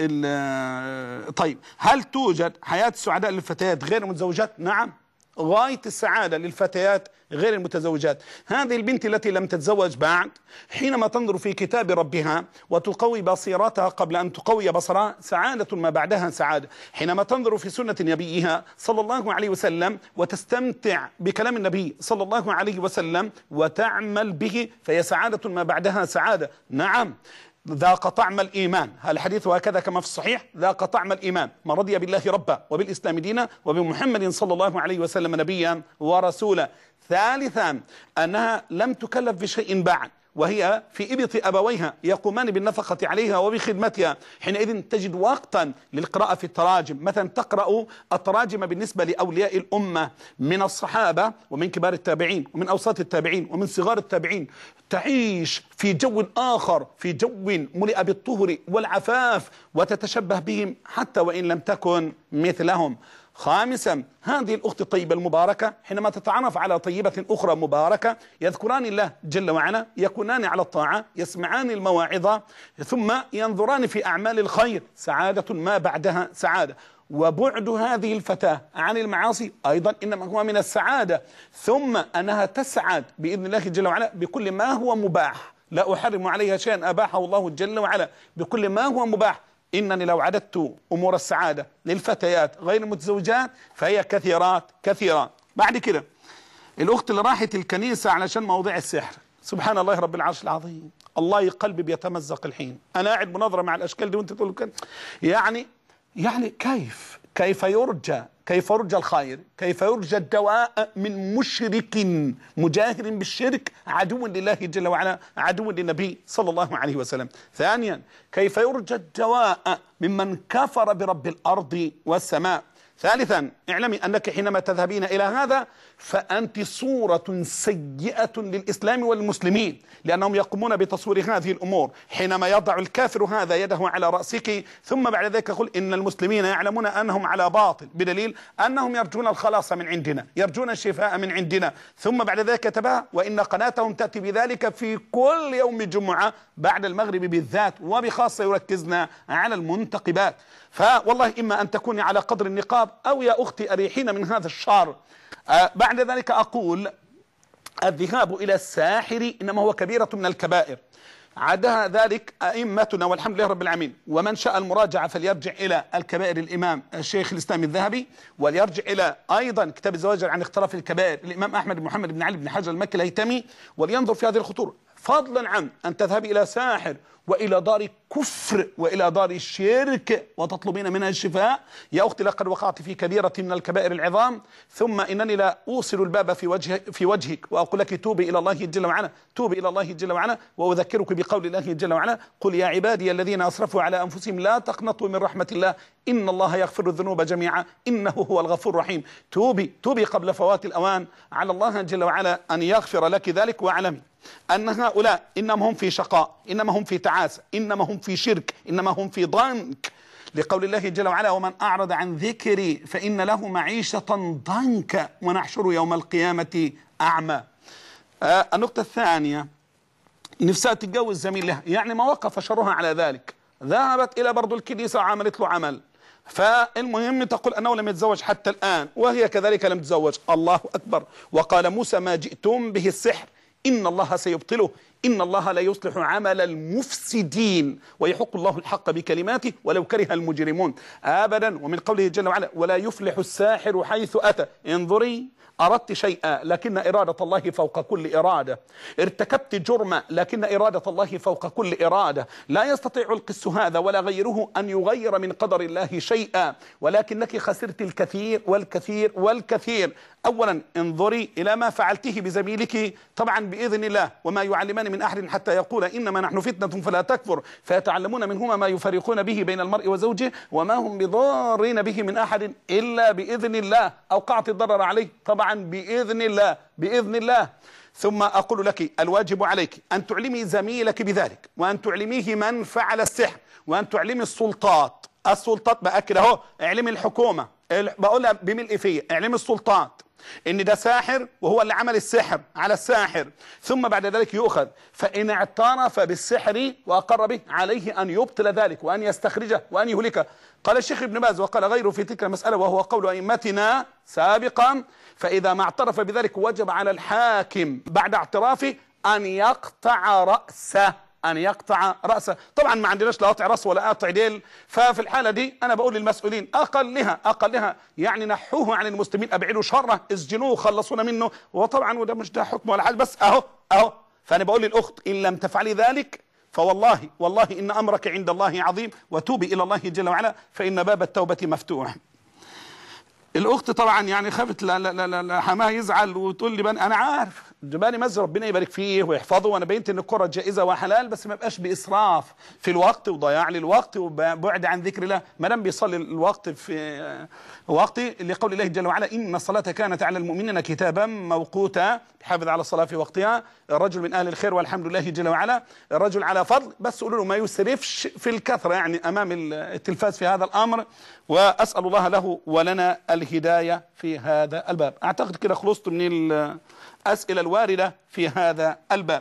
طيب هل توجد حياة السعداء للفتيات غير المتزوجات؟ نعم، غاية السعادة للفتيات غير المتزوجات. هذه البنت التي لم تتزوج بعد حينما تنظر في كتاب ربها وتقوي بصيرتها قبل أن تقوي بصرها، سعادة ما بعدها سعادة. حينما تنظر في سنة نبيها صلى الله عليه وسلم وتستمتع بكلام النبي صلى الله عليه وسلم وتعمل به، فهي سعادة ما بعدها سعادة. نعم، ذاق طعم الإيمان، الحديث هكذا كما في الصحيح: ذاق طعم الإيمان من رضي بالله ربا وبالإسلام دينا وبمحمد صلى الله عليه وسلم نبيا ورسولا. ثالثا أنها لم تكلف بشيء بعد، وهي في إبط أبويها يقومان بالنفقة عليها وبخدمتها، حينئذ تجد وقتا للقراءة في التراجم. مثلا تقرأ التراجم بالنسبة لأولياء الأمة من الصحابة ومن كبار التابعين ومن أوساط التابعين ومن صغار التابعين، تعيش في جو آخر، في جو ملئ بالطهر والعفاف، وتتشبه بهم حتى وإن لم تكن مثلهم. خامسا هذه الأخت الطيبة المباركة حينما تتعرف على طيبة أخرى مباركة يذكران الله جل وعلا، يكونان على الطاعة، يسمعان المواعظ، ثم ينظران في أعمال الخير، سعادة ما بعدها سعادة. وبعد هذه الفتاة عن المعاصي أيضا إنما هو من السعادة. ثم أنها تسعد بإذن الله جل وعلا بكل ما هو مباح، لا أحرم عليها شيئا أباحه الله جل وعلا، بكل ما هو مباح. إنني لو عددت أمور السعادة للفتيات غير المتزوجات فهي كثيرات كثيرات. بعد كده الأخت اللي راحت الكنيسة علشان مواضيع السحر، سبحان الله رب العرش العظيم، الله قلبي بيتمزق الحين. أنا قاعد مناظرة مع الأشكال دي وأنت تقول كده، يعني يعني كيف كيف يرجى كيف يرجى الخير، كيف يرجى الدواء من مشرك مجاهر بالشرك عدو لله جل وعلا، عدو للنبي صلى الله عليه وسلم. ثانيا كيف يرجى الدواء ممن كفر برب الأرض والسماء. ثالثا اعلمي أنك حينما تذهبين إلى هذا فأنت صورة سيئة للإسلام والمسلمين، لأنهم يقومون بتصوير هذه الأمور حينما يضع الكافر هذا يده على رأسك، ثم بعد ذلك يقول إن المسلمين يعلمون أنهم على باطل، بدليل أنهم يرجون الخلاص من عندنا، يرجون الشفاء من عندنا، ثم بعد ذلك تباه وإن قناتهم تأتي بذلك في كل يوم جمعة بعد المغرب بالذات، وبخاصة يركزنا على المنتقبات. فوالله إما أن تكوني على قدر النقاب أو يا أختي أريحين من هذا الشر. آه بعد ذلك أقول الذهاب إلى الساحر إنما هو كبيرة من الكبائر، عدا ذلك أئمتنا والحمد لله رب العالمين. ومن شاء المراجعة فليرجع إلى الكبائر الإمام الشيخ الإسلام الذهبي، وليرجع إلى أيضا كتاب الزواجر عن اختلاف الكبائر الإمام أحمد بن محمد بن علي بن حجر المكي الهيتمي، ولينظر في هذه الخطورة، فضلا عن أن تذهبي إلى ساحر وإلى دار كفر وإلى دار شرك وتطلبين منها الشفاء. يا أختي لقد وقعت في كبيرة من الكبائر العظام، ثم إنني لا أوصل الباب في وجه في وجهك وأقول لك توبي إلى الله جل وعلا، توبي إلى الله جل وعلا، وأذكرك بقول الله جل وعلا قل يا عبادي الذين أسرفوا على أنفسهم لا تقنطوا من رحمة الله إن الله يغفر الذنوب جميعا إنه هو الغفور الرحيم. توبي توبي قبل فوات الأوان، على الله جل وعلا أن يغفر لك ذلك. واعلمي أن هؤلاء إنما هم في شقاء، إنما هم في تعاسة، إنما هم في شرك، إنما هم في ضنك، لقول الله جل وعلا ومن أعرض عن ذكري فإن له معيشة ضنكا ونحشره يوم القيامة أعمى. آه النقطة الثانية نفسها تتجوز زميل لها، يعني ما وقف شرها على ذلك، ذهبت إلى برضو الكنيسة وعملت له عمل، فالمهم تقول أنه لم يتزوج حتى الآن وهي كذلك لم تتزوج. الله أكبر. وقال موسى ما جئتم به السحر إن الله سيبطله إن الله لا يصلح عمل المفسدين ويحق الله الحق بكلماته ولو كره المجرمون. أبدا. ومن قوله جل وعلا ولا يفلح الساحر حيث أتى. انظري أردت شيئا لكن إرادة الله فوق كل إرادة، ارتكبت جرما لكن إرادة الله فوق كل إرادة، لا يستطيع القس هذا ولا غيره أن يغير من قدر الله شيئا، ولكنك خسرت الكثير والكثير والكثير. أولا انظري إلى ما فعلته بزميلك طبعا بإذن الله، وما يعلمان من أحد حتى يقول إنما نحن فتنة فلا تكفر، فيتعلمون منهما ما يفرقون به بين المرء وزوجه وما هم بضارين به من أحد إلا بإذن الله. أوقعت الضرر عليه طبعا بإذن الله بإذن الله. ثم أقول لك الواجب عليك أن تعلمي زميلك بذلك، وأن تعلميه من فعل السحر، وأن تعلمي السلطات. السلطات بأكد أهو، اعلمي الحكومة، بقولها بملء فيه، اعلمي السلطات إن ده ساحر وهو اللي عمل السحر على الساحر، ثم بعد ذلك يؤخذ، فإن اعترف بالسحر وأقر به عليه أن يبطل ذلك وأن يستخرجه وأن يهلكه. قال الشيخ ابن باز وقال غيره في تلك المسألة وهو قول أئمتنا سابقا، فإذا ما اعترف بذلك وجب على الحاكم بعد اعترافه أن يقطع رأسه، أن يقطع رأسه. طبعا ما عندناش لا قطع رأس ولا قطع ديل، ففي الحالة دي أنا بقول للمسؤولين أقلها أقلها يعني نحوه عن المسلمين، أبعدوا شره، اسجنوه، خلصونا منه. وطبعا وده مش ده حكم ولا حاجة، بس أهو أهو. فأنا بقول للأخت إن لم تفعلي ذلك فوالله والله إن أمرك عند الله عظيم، وتوبي إلى الله جل وعلا فإن باب التوبة مفتوح. الأخت طبعا يعني خافت لا لا لا لا حماها يزعل وتقول لي بان أنا عارف جباني مز ربنا يبارك فيه ويحفظه، وأنا بينت إن الكرة جائزة وحلال، بس ما يبقاش بإسراف في الوقت وضياع للوقت وبعد عن ذكر الله. ما دام بيصلي الوقت في وقتي لقول الله جل وعلا إن الصلاة كانت على المؤمنين كتابا موقوتا، حافظ على الصلاة في وقتها. الرجل من أهل الخير والحمد لله جل وعلا، الرجل على فضل، بس قولوا له ما يسرفش في الكثرة يعني أمام التلفاز في هذا الأمر. وأسأل الله له ولنا الهداية في هذا الباب. أعتقد كده خلصت من الأسئلة الواردة في هذا الباب.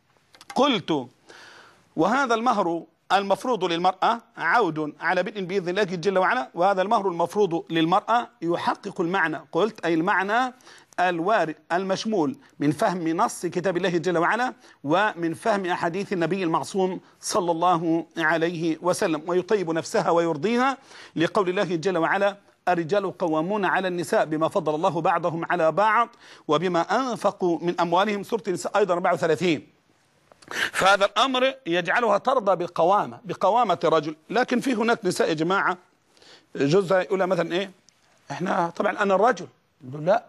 قلت وهذا المهر المفروض للمرأة عود على بدء بإذن الله جل وعلا، وهذا المهر المفروض للمرأة يحقق المعنى، قلت أي المعنى الوارد المشمول من فهم نص كتاب الله جل وعلا ومن فهم أحاديث النبي المعصوم صلى الله عليه وسلم، ويطيب نفسها ويرضيها لقول الله جل وعلا الرجال قوامون على النساء بما فضل الله بعضهم على بعض وبما أنفقوا من أموالهم، سورة النساء أيضا أربعة وثلاثين. فهذا الأمر يجعلها ترضى بقوامة بقوامة رجل. لكن في هناك نساء يا جماعة جوزها يقول مثلا إيه إحنا طبعا أنا الرجل، لا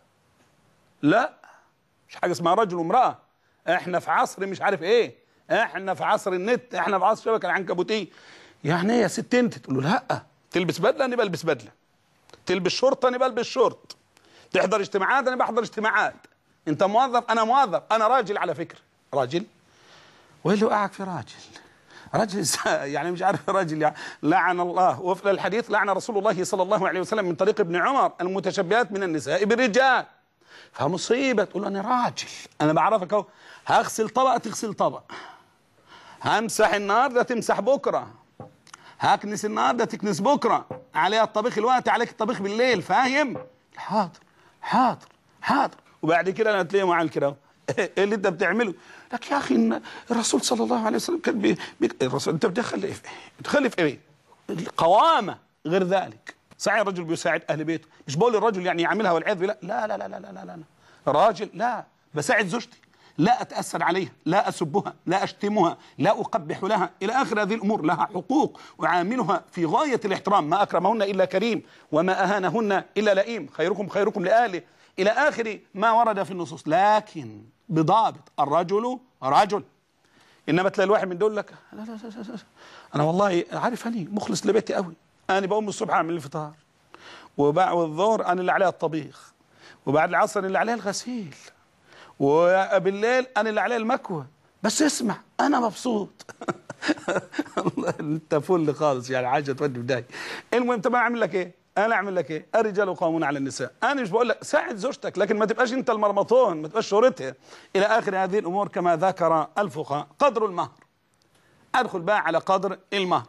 لا مش حاجة اسمها رجل وامرأة، احنا في عصر مش عارف ايه، احنا في عصر النت، احنا في عصر الشبكة العنكبوتية. يعني ايه يا ست انت؟ تقول له لا تلبس بدلة نبقى البس بدلة، تلبس شرطة أنا بلبس شرط، تحضر اجتماعات أنا بحضر اجتماعات، أنت موظف أنا موظف، أنا راجل على فكرة. راجل؟ وين اللي وقعك في راجل؟ راجل يعني مش عارف راجل يعني. لعن الله، وفي الحديث لعن رسول الله صلى الله عليه وسلم من طريق ابن عمر المتشبهات من النساء بالرجال. فمصيبة تقول أنا راجل، أنا بعرفك أهو، هغسل طبق تغسل طبق، همسح النهارده تمسح بكرة، هكنس النهارده تكنس بكرة، عليها الطبيخ الوقت عليك الطبيخ بالليل، فاهم؟ حاضر حاضر حاضر. وبعد كده أنا تلاقيه معاك كده ايه اللي انت بتعمله؟ لك يا اخي الرسول صلى الله عليه وسلم كان بي... بي... الرسول انت بتدخل ايه؟ بتدخل في ايه؟ القوامه غير ذلك. صحيح الرجل بيساعد اهل بيته، مش بقول الرجل يعني يعملها والعياذ بالله، لا لا لا لا لا لا لا راجل لا بساعد زوجتي، لا اتاثر عليها، لا اسبها، لا اشتمها، لا اقبح لها، الى اخر هذه الامور. لها حقوق اعاملها في غايه الاحترام، ما اكرمهن الا كريم وما اهانهن الا لئيم، خيركم خيركم لاهله، الى اخر ما ورد في النصوص، لكن بضابط الرجل رجل. انما تلاقي الواحد من دول لك لا لا لا لا انا والله عارف اني مخلص لبيتي قوي، انا بقوم الصبح اعمل الفطار، وبعد الظهر انا اللي عليها الطبيخ، وبعد العصر انا اللي عليها الغسيل، وبالليل انا اللي عليها المكوى، بس اسمع انا مبسوط. الله انت فل خالص يعني، حاجه تودي بدايه. المهم طب اعمل لك ايه؟ انا اعمل لك ايه؟ الرجال قوامون على النساء. انا مش بقول لك ساعد زوجتك، لكن ما تبقاش انت المرمطون، ما تبقاش شهرتها، الى اخر هذه الامور كما ذكر الفقهاء. قدر المهر، ادخل بقى على قدر المهر.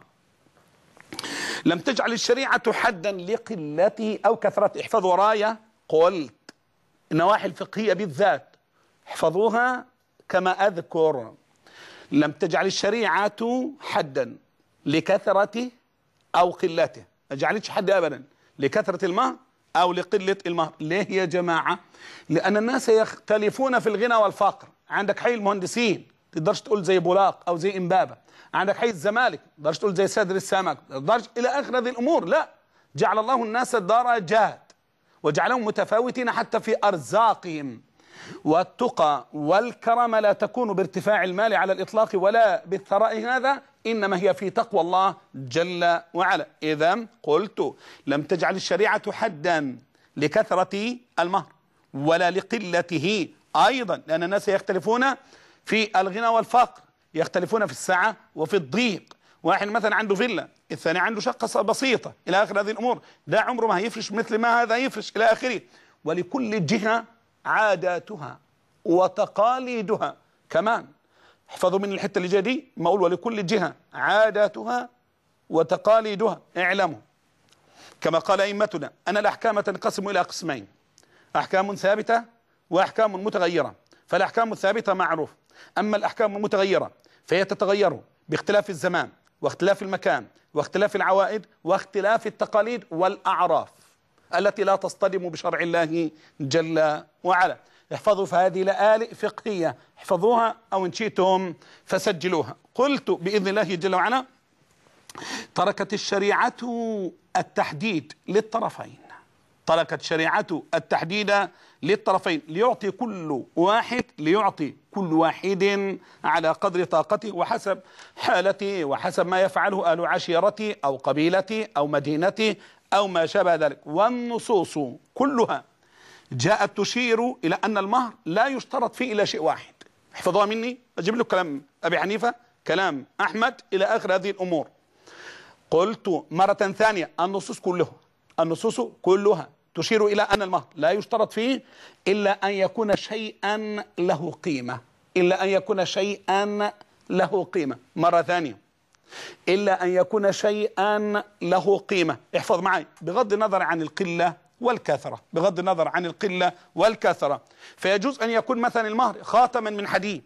لم تجعل الشريعه حدا لقلته او كثرته. احفظوا ورايا، قلت النواحي الفقهيه بالذات احفظوها كما اذكر. لم تجعل الشريعه حدا لكثرته او قلته، ما جعلتش حد ابدا لكثره المهر او لقله المهر. ليه يا جماعه؟ لان الناس يختلفون في الغنى والفقر. عندك حي المهندسين تقدرش تقول زي بولاق او زي امبابه، عندك حي الزمالك تقدرش تقول زي سادر السمك، تقدرش الى اخر هذه الامور. لا، جعل الله الناس درجات وجعلهم متفاوتين حتى في ارزاقهم. والتقى والكرم لا تكون بارتفاع المال على الإطلاق ولا بالثراء، هذا إنما هي في تقوى الله جل وعلا. إذا قلت لم تجعل الشريعة حدا لكثرة المهر ولا لقلته أيضا، لأن الناس يختلفون في الغنى والفقر، يختلفون في السعة وفي الضيق. واحد مثلا عنده فيلا، الثاني عنده شقة بسيطة، إلى آخر هذه الأمور. ده عمره ما هيفرش مثل ما هذا يفرش، إلى آخره. ولكل جهة عاداتها وتقاليدها كمان. احفظوا من الحته اللي جايه دي، ما اقول ولكل جهه عاداتها وتقاليدها. اعلموا كما قال ائمتنا ان الاحكام تنقسم الى قسمين: احكام ثابته واحكام متغيره. فالاحكام الثابته معروف، اما الاحكام المتغيره فهي تتغير باختلاف الزمان واختلاف المكان واختلاف العوائد واختلاف التقاليد والاعراف التي لا تصطدم بشرع الله جل وعلا. احفظوا، فهذه لآلئ فقهية، احفظوها أو إن شئتم فسجلوها. قلت بإذن الله جل وعلا تركت الشريعة التحديد للطرفين، تركت شريعة التحديد للطرفين ليعطي كل واحد ليعطي كل واحد على قدر طاقته وحسب حالته وحسب ما يفعله أهل عشيرته أو قبيلته أو مدينته أو ما شابه ذلك. والنصوص كلها جاءت تشير إلى أن المهر لا يشترط فيه إلا شيء واحد. احفظوها مني، أجيب لكم كلام أبي حنيفة، كلام أحمد، إلى آخر هذه الأمور. قلت مرة ثانية النصوص كلها النصوص كلها تشير إلى أن المهر لا يشترط فيه إلا أن يكون شيئا له قيمة، إلا أن يكون شيئا له قيمة. مرة ثانية، إلا أن يكون شيئا له قيمة. احفظ معي، بغض النظر عن القلة والكثرة، بغض النظر عن القلة والكثرة. فيجوز أن يكون مثلا المهر خاتما من حديد،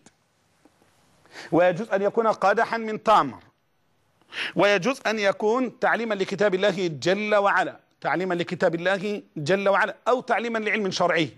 ويجوز أن يكون قادحا من تمر، ويجوز أن يكون تعليما لكتاب الله جل وعلا، تعليما لكتاب الله جل وعلا، أو تعليما لعلم شرعي.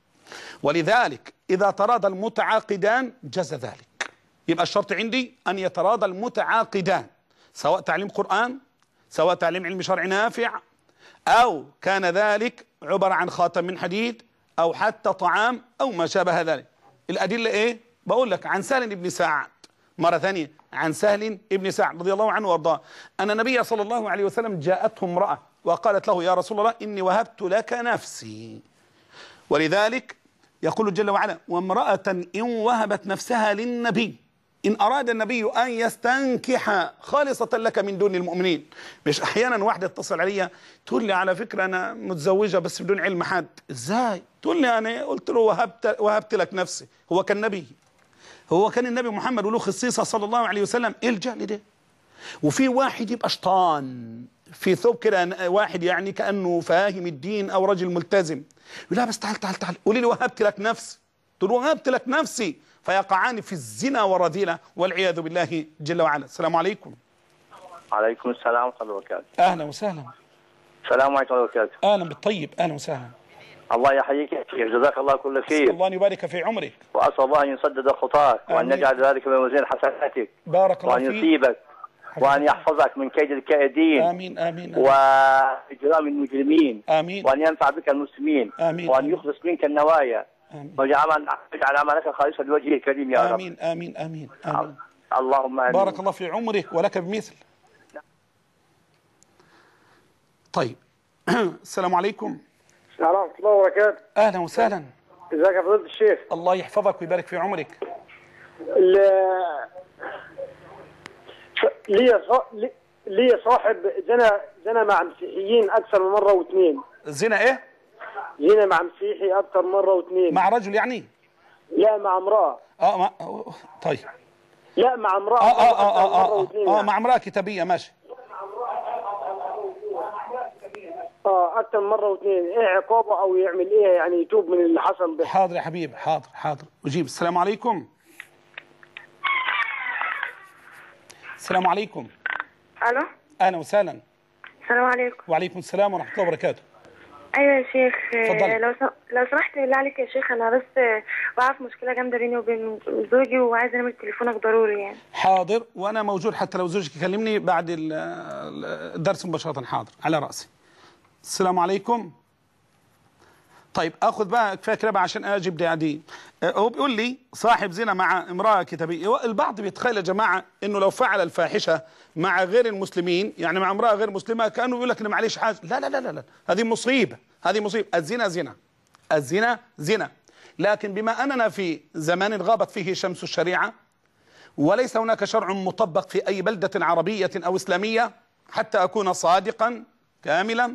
ولذلك إذا تراضى المتعاقدان جاز ذلك. يبقى الشرط عندي أن يتراضى المتعاقدان، سواء تعليم قرآن، سواء تعليم علم شرع نافع، أو كان ذلك عبارة عن خاتم من حديد، أو حتى طعام، أو ما شابه ذلك. الأدلة إيه؟ بقول لك عن سهل بن سعد، مرة ثانية عن سهل بن سعد رضي الله عنه وارضاه، أن النبي صلى الله عليه وسلم جاءته امرأة وقالت له يا رسول الله إني وهبت لك نفسي. ولذلك يقول جل وعلا وامرأة إن وهبت نفسها للنبي إن أراد النبي أن يستنكح خالصة لك من دون المؤمنين. مش أحيانا واحدة تتصل عليا تقول لي على فكرة أنا متزوجة بس بدون علم حد. إزاي؟ تقول لي أنا قلت له وهبت, وهبت لك نفسي. هو كان نبي، هو كان النبي محمد وله خصيصة صلى الله عليه وسلم. إيه الجهل ده؟ وفي واحد يبقى شطان في ثوب كده، واحد يعني كأنه فاهم الدين أو رجل ملتزم، يقول لا بس تعال تعال تعال قولي لي وهبت لك نفسي. تقول وهبت لك نفسي، فيقعان في الزنا والرذيلة والعياذ بالله جل وعلا. السلام عليكم. عليكم السلام ورحمة الله وبركاته. أهلا وسهلا. السلام عليكم ورحمة الله وبركاته. أهلا بالطيب، أهلا وسهلا. الله يحييك يا شيخ، جزاك الله كل خير. أسأل الله أن يبارك في عمرك. وأسأل الله أن يسدد خطاك وأن يجعل ذلك من وزين حسناتك. بارك الله فيك. وأن يصيبك وأن يحفظك من كيد الكائدين. آمين آمين. وإجرام المجرمين. آمين. وأن ينفع بك المسلمين. آمين. وأن يخلص منك النوايا. آمين. ويجعل عملك خالصا لوجهه الكريم يا رب. آمين آمين آمين آمين. اللهم آمين. بارك الله في عمرك ولك بمثل. طيب السلام عليكم. السلام ورحمة الله وبركاته. أهلا وسهلا. ازيك يا فضيلة الشيخ؟ الله يحفظك ويبارك في عمرك. لي لي صاحب زنا زنا مع مسيحيين أكثر من مرة واثنين. زنا إيه؟ زنا مع مسيحي أكثر من مرة واثنين. مع رجل يعني؟ لا مع امرأة. اه مع... طيب. لا مع امرأة. اه اه اه اه اه, آه, آه يعني. مع امرأة كتابية ماشي. اه أكثر من مرة واثنين، إيه عقابه أو يعمل إيه يعني يتوب من اللي حصل ده؟ حاضر يا حبيبي، حاضر حاضر أجيب. السلام عليكم. السلام عليكم. الو. اهلا وسهلا. السلام عليكم. وعليكم السلام ورحمه الله وبركاته. ايوه يا شيخ. اتفضلي. لو س... لو سمحت بالله عليك يا شيخ، انا بس بعرف مشكله جامده بيني وبين زوجي وعايزه نمره تليفونك ضروري يعني. حاضر، وانا موجود حتى لو زوجك يكلمني بعد الدرس مباشره. حاضر على راسي. السلام عليكم. طيب اخذ بقى كفايه كده بقى عشان اجيب دي عادي. هو بيقول لي صاحب زنا مع امراه كتابيه. البعض بيتخيل يا جماعه انه لو فعل الفاحشه مع غير المسلمين، يعني مع امراه غير مسلمه، كانه يقول لك انه معليش حاجه. لا لا لا لا لا، هذه مصيبه، هذه مصيبه. الزنا زنا، الزنا زنا. لكن بما اننا في زمان غابت فيه شمس الشريعه، وليس هناك شرع مطبق في اي بلده عربيه او اسلاميه، حتى اكون صادقا كاملا،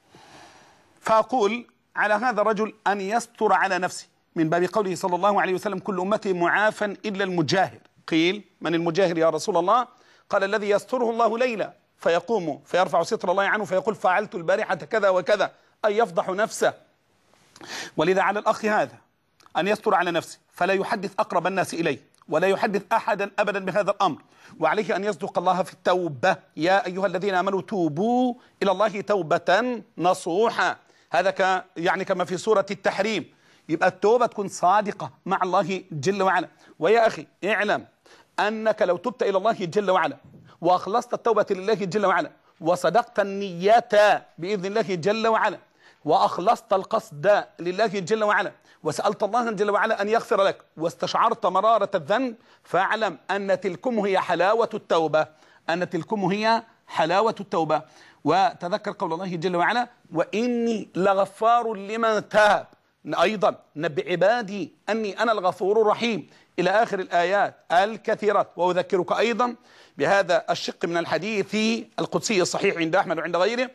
فاقول على هذا الرجل أن يستر على نفسه من باب قوله صلى الله عليه وسلم كل أمتي معافى إلا المجاهر. قيل من المجاهر يا رسول الله؟ قال الذي يستره الله ليلا فيقوم فيرفع ستر الله عنه فيقول فعلت البارحة كذا وكذا، أي يفضح نفسه. ولذا على الأخ هذا أن يستر على نفسه، فلا يحدث أقرب الناس إليه، ولا يحدث أحدا أبدا بهذا الأمر. وعليه أن يصدق الله في التوبة. يا أيها الذين آمنوا توبوا إلى الله توبة نصوحا. هذا ك يعني كما في سورة التحريم. يبقى التوبة تكون صادقة مع الله جل وعلا. ويا أخي اعلم أنك لو تبت إلى الله جل وعلا وأخلصت التوبة لله جل وعلا وصدقت النية بإذن الله جل وعلا وأخلصت القصد لله جل وعلا وسألت الله جل وعلا أن يغفر لك واستشعرت مرارة الذنب، فاعلم أن تلكم هي حلاوة التوبة، أن تلكم هي حلاوة التوبة. وتذكر قول الله جل وعلا وإني لغفار لمن تاب. أيضا نبئ عبادي أني أنا الغفور الرحيم إلى آخر الآيات الكثيرة. وأذكرك أيضا بهذا الشق من الحديث القدسي الصحيح عند أحمد وعند غيره: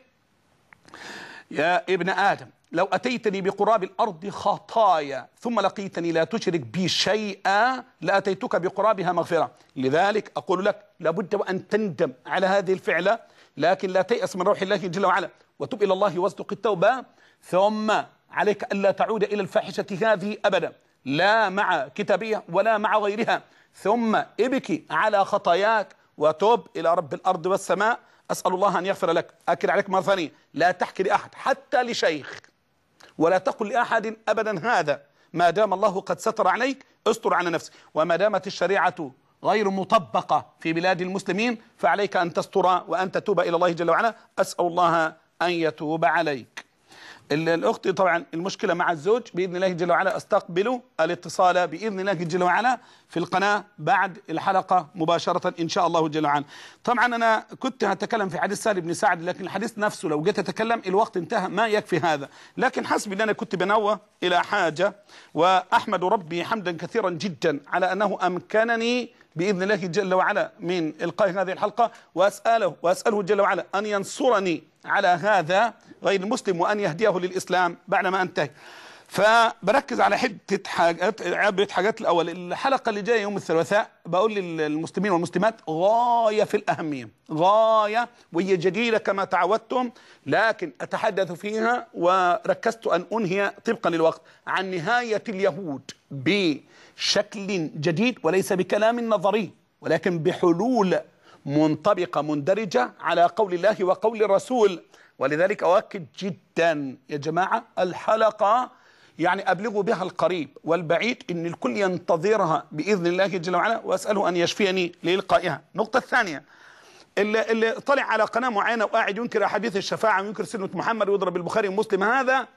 يا ابن آدم لو أتيتني بقراب الأرض خطايا ثم لقيتني لا تشرك بي شيئا لأتيتك بقرابها مغفرة. لذلك أقول لك لابد وأن تندم على هذه الفعلة، لكن لا تيأس من روح الله جل وعلا وتب إلى الله واصدق التوبة. ثم عليك ألا تعود إلى الفاحشة هذه أبدا، لا مع كتابية ولا مع غيرها. ثم ابكي على خطاياك وتوب إلى رب الأرض والسماء. أسأل الله أن يغفر لك. أكد عليك مرة ثانية، لا تحكي لأحد حتى لشيخ، ولا تقل لأحد أبدا هذا. ما دام الله قد ستر عليك استر على نفسك، وما دامت الشريعة غير مطبقة في بلاد المسلمين فعليك أن تستر وأن تتوب إلى الله جل وعلا. أسأل الله أن يتوب عليك. الأخت طبعا المشكلة مع الزوج بإذن الله جل وعلا أستقبل الاتصال بإذن الله جل وعلا في القناة بعد الحلقة مباشرة إن شاء الله جل وعلا. طبعا أنا كنت هتكلم في حديث سهل بن سعد، لكن الحديث نفسه لو جيت أتكلم الوقت انتهى، ما يكفي هذا، لكن حسب أن أنا كنت بنوه إلى حاجة، وأحمد ربي حمدا كثيرا جدا على أنه أمكنني بإذن الله جل وعلا من إلقاء هذه الحلقة، وأسأله وأسأله جل وعلا أن ينصرني على هذا غير المسلم وأن يهديه للإسلام بعدما أنتهي. فبركز على حتة حاجات عبرة حاجات. الأول الحلقة اللي جاية يوم الثلاثاء بقول للمسلمين والمسلمات غاية في الأهمية، غاية، وهي جديدة كما تعودتم، لكن أتحدث فيها وركزت أن أنهي طبقا للوقت عن نهاية اليهود بشكل جديد، وليس بكلام نظري ولكن بحلول منطبقة مندرجة على قول الله وقول الرسول. ولذلك أؤكد جدا يا جماعة الحلقة يعني أبلغوا بها القريب والبعيد، إن الكل ينتظرها بإذن الله جل وعلا، وأسأله أن يشفيني لإلقائها. النقطة الثانية، اللي, اللي طلع على قناة معينة وقاعد ينكر أحاديث الشفاعة وينكر سنة محمد ويضرب البخاري ومسلم، هذا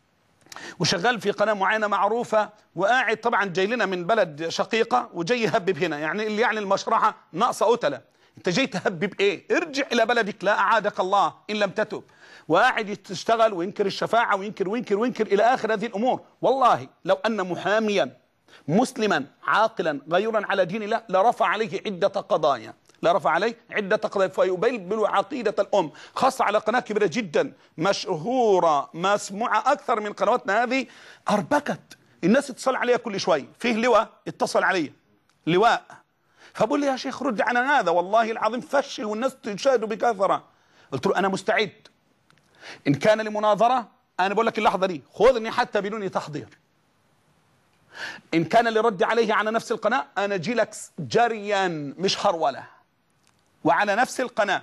وشغال في قناة معينة معروفة، وقاعد طبعا جاي لنا من بلد شقيقة وجاي يهبب هنا، يعني اللي يعني المشرحة ناقصة قتلة. انت جاي تهبب ايه؟ ارجع الى بلدك لا اعادك الله ان لم تتب. وقاعد تشتغل وينكر الشفاعة وينكر وينكر وينكر الى اخر هذه الامور. والله لو ان محاميا مسلما عاقلا غيورا على دين الله لرفع عليه عدة قضايا، لرفع عليه عدة قضايا فيبلبل عقيدة الأم، خاصة على قناة كبيرة جدا مشهورة مسموعة أكثر من قنواتنا هذه، أربكت الناس تتصل عليها كل شوي. فيه لواء اتصل علي لواء، فبقول لي يا شيخ رد عن هذا، والله العظيم فشل والناس تشاهدوا بكثرة. قلت له أنا مستعد إن كان لمناظرة، أنا بقول لك اللحظة دي خذني حتى بدون تحضير. إن كان لرد عليه على نفس القناة أنا أجي لك جريا مش هرولة، وعلى نفس القناة.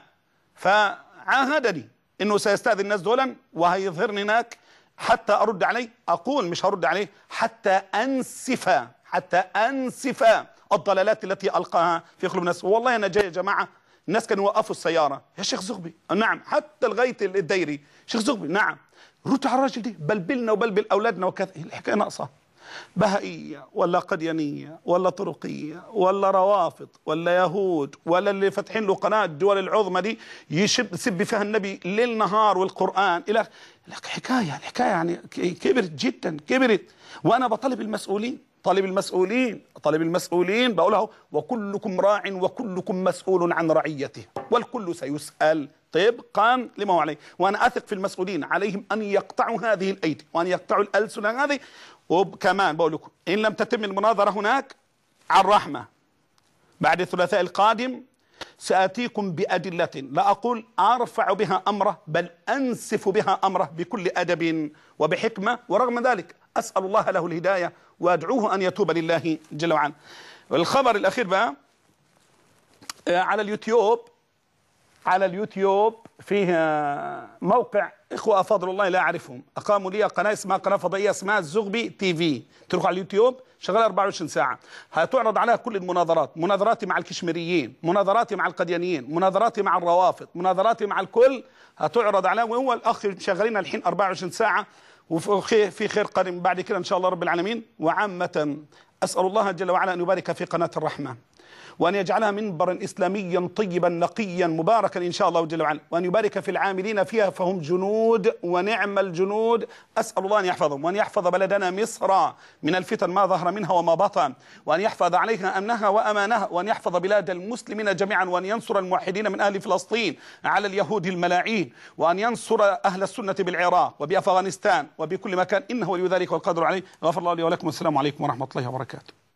فعاهدني إنه سيستأذن الناس دولا وهيظهرني هناك حتى أرد عليه. أقول مش هرد عليه حتى أنسف حتى أنسف الضلالات التي ألقاها في قلوب الناس. والله أنا جاي يا جماعة الناس كانوا يوقفوا السيارة، يا شيخ زغبي نعم، حتى لغاية الديري شيخ زغبي نعم، رد على الراجل دي، بلبلنا وبلبل أولادنا وكذا. الحكاية ناقصة، بهائية ولا قديانية ولا طرقية ولا روافض ولا يهود ولا اللي فاتحين له قناة الدول العظمى دي يشب سب فيها النبي ليل نهار والقرآن إلى حكاية. الحكاية يعني كبرت جدا كبرت. وأنا بطالب المسؤولين، طالب المسؤولين طالب المسؤولين بقولها، وكلكم راع وكلكم مسؤول عن رعيته، والكل سيسأل طبقا لما هو عليه. وأنا أثق في المسؤولين، عليهم أن يقطعوا هذه الأيدي وأن يقطعوا الألسن هذه. وكمان بقول لكم إن لم تتم المناظرة هناك عن رحمة بعد الثلاثاء القادم سآتيكم بأدلة لا أقول أرفع بها أمره، بل أنسف بها أمره بكل أدب وبحكمة. ورغم ذلك أسأل الله له الهداية وأدعوه أن يتوب لله جل وعلا. الخبر الأخير بقى على اليوتيوب، على اليوتيوب فيه موقع إخوة أفاضل الله لا أعرفهم أقاموا لي قناة اسمها قناة فضائية اسمها الزغبي تي في، تروحوا على اليوتيوب شغالة أربعة وعشرين ساعة، هتعرض عليها كل المناظرات، مناظراتي مع الكشميريين، مناظراتي مع القديانيين، مناظراتي مع الروافض، مناظراتي مع الكل هتعرض عليها. وهو الأخ شغالين الحين أربعة وعشرين ساعة، وفي في خير قادم بعد كده إن شاء الله رب العالمين. وعامة أسأل الله جل وعلا أن يبارك في قناة الرحمة، وأن يجعلها منبرا إسلاميا طيبا نقيا مباركا إن شاء الله جل وعلا، وأن يبارك في العاملين فيها فهم جنود ونعم الجنود. أسأل الله أن يحفظهم وأن يحفظ بلدنا مصر من الفتن ما ظهر منها وما بطن، وأن يحفظ عليها أمنها وأمانها، وأن يحفظ بلاد المسلمين جميعا، وأن ينصر الموحدين من أهل فلسطين على اليهود الملاعين، وأن ينصر أهل السنة بالعراق وبأفغانستان وبكل مكان، إنه ولي ذلك والقادر عليه. غفر الله لي ولكم، والسلام عليكم ورحمة الله وبركاته.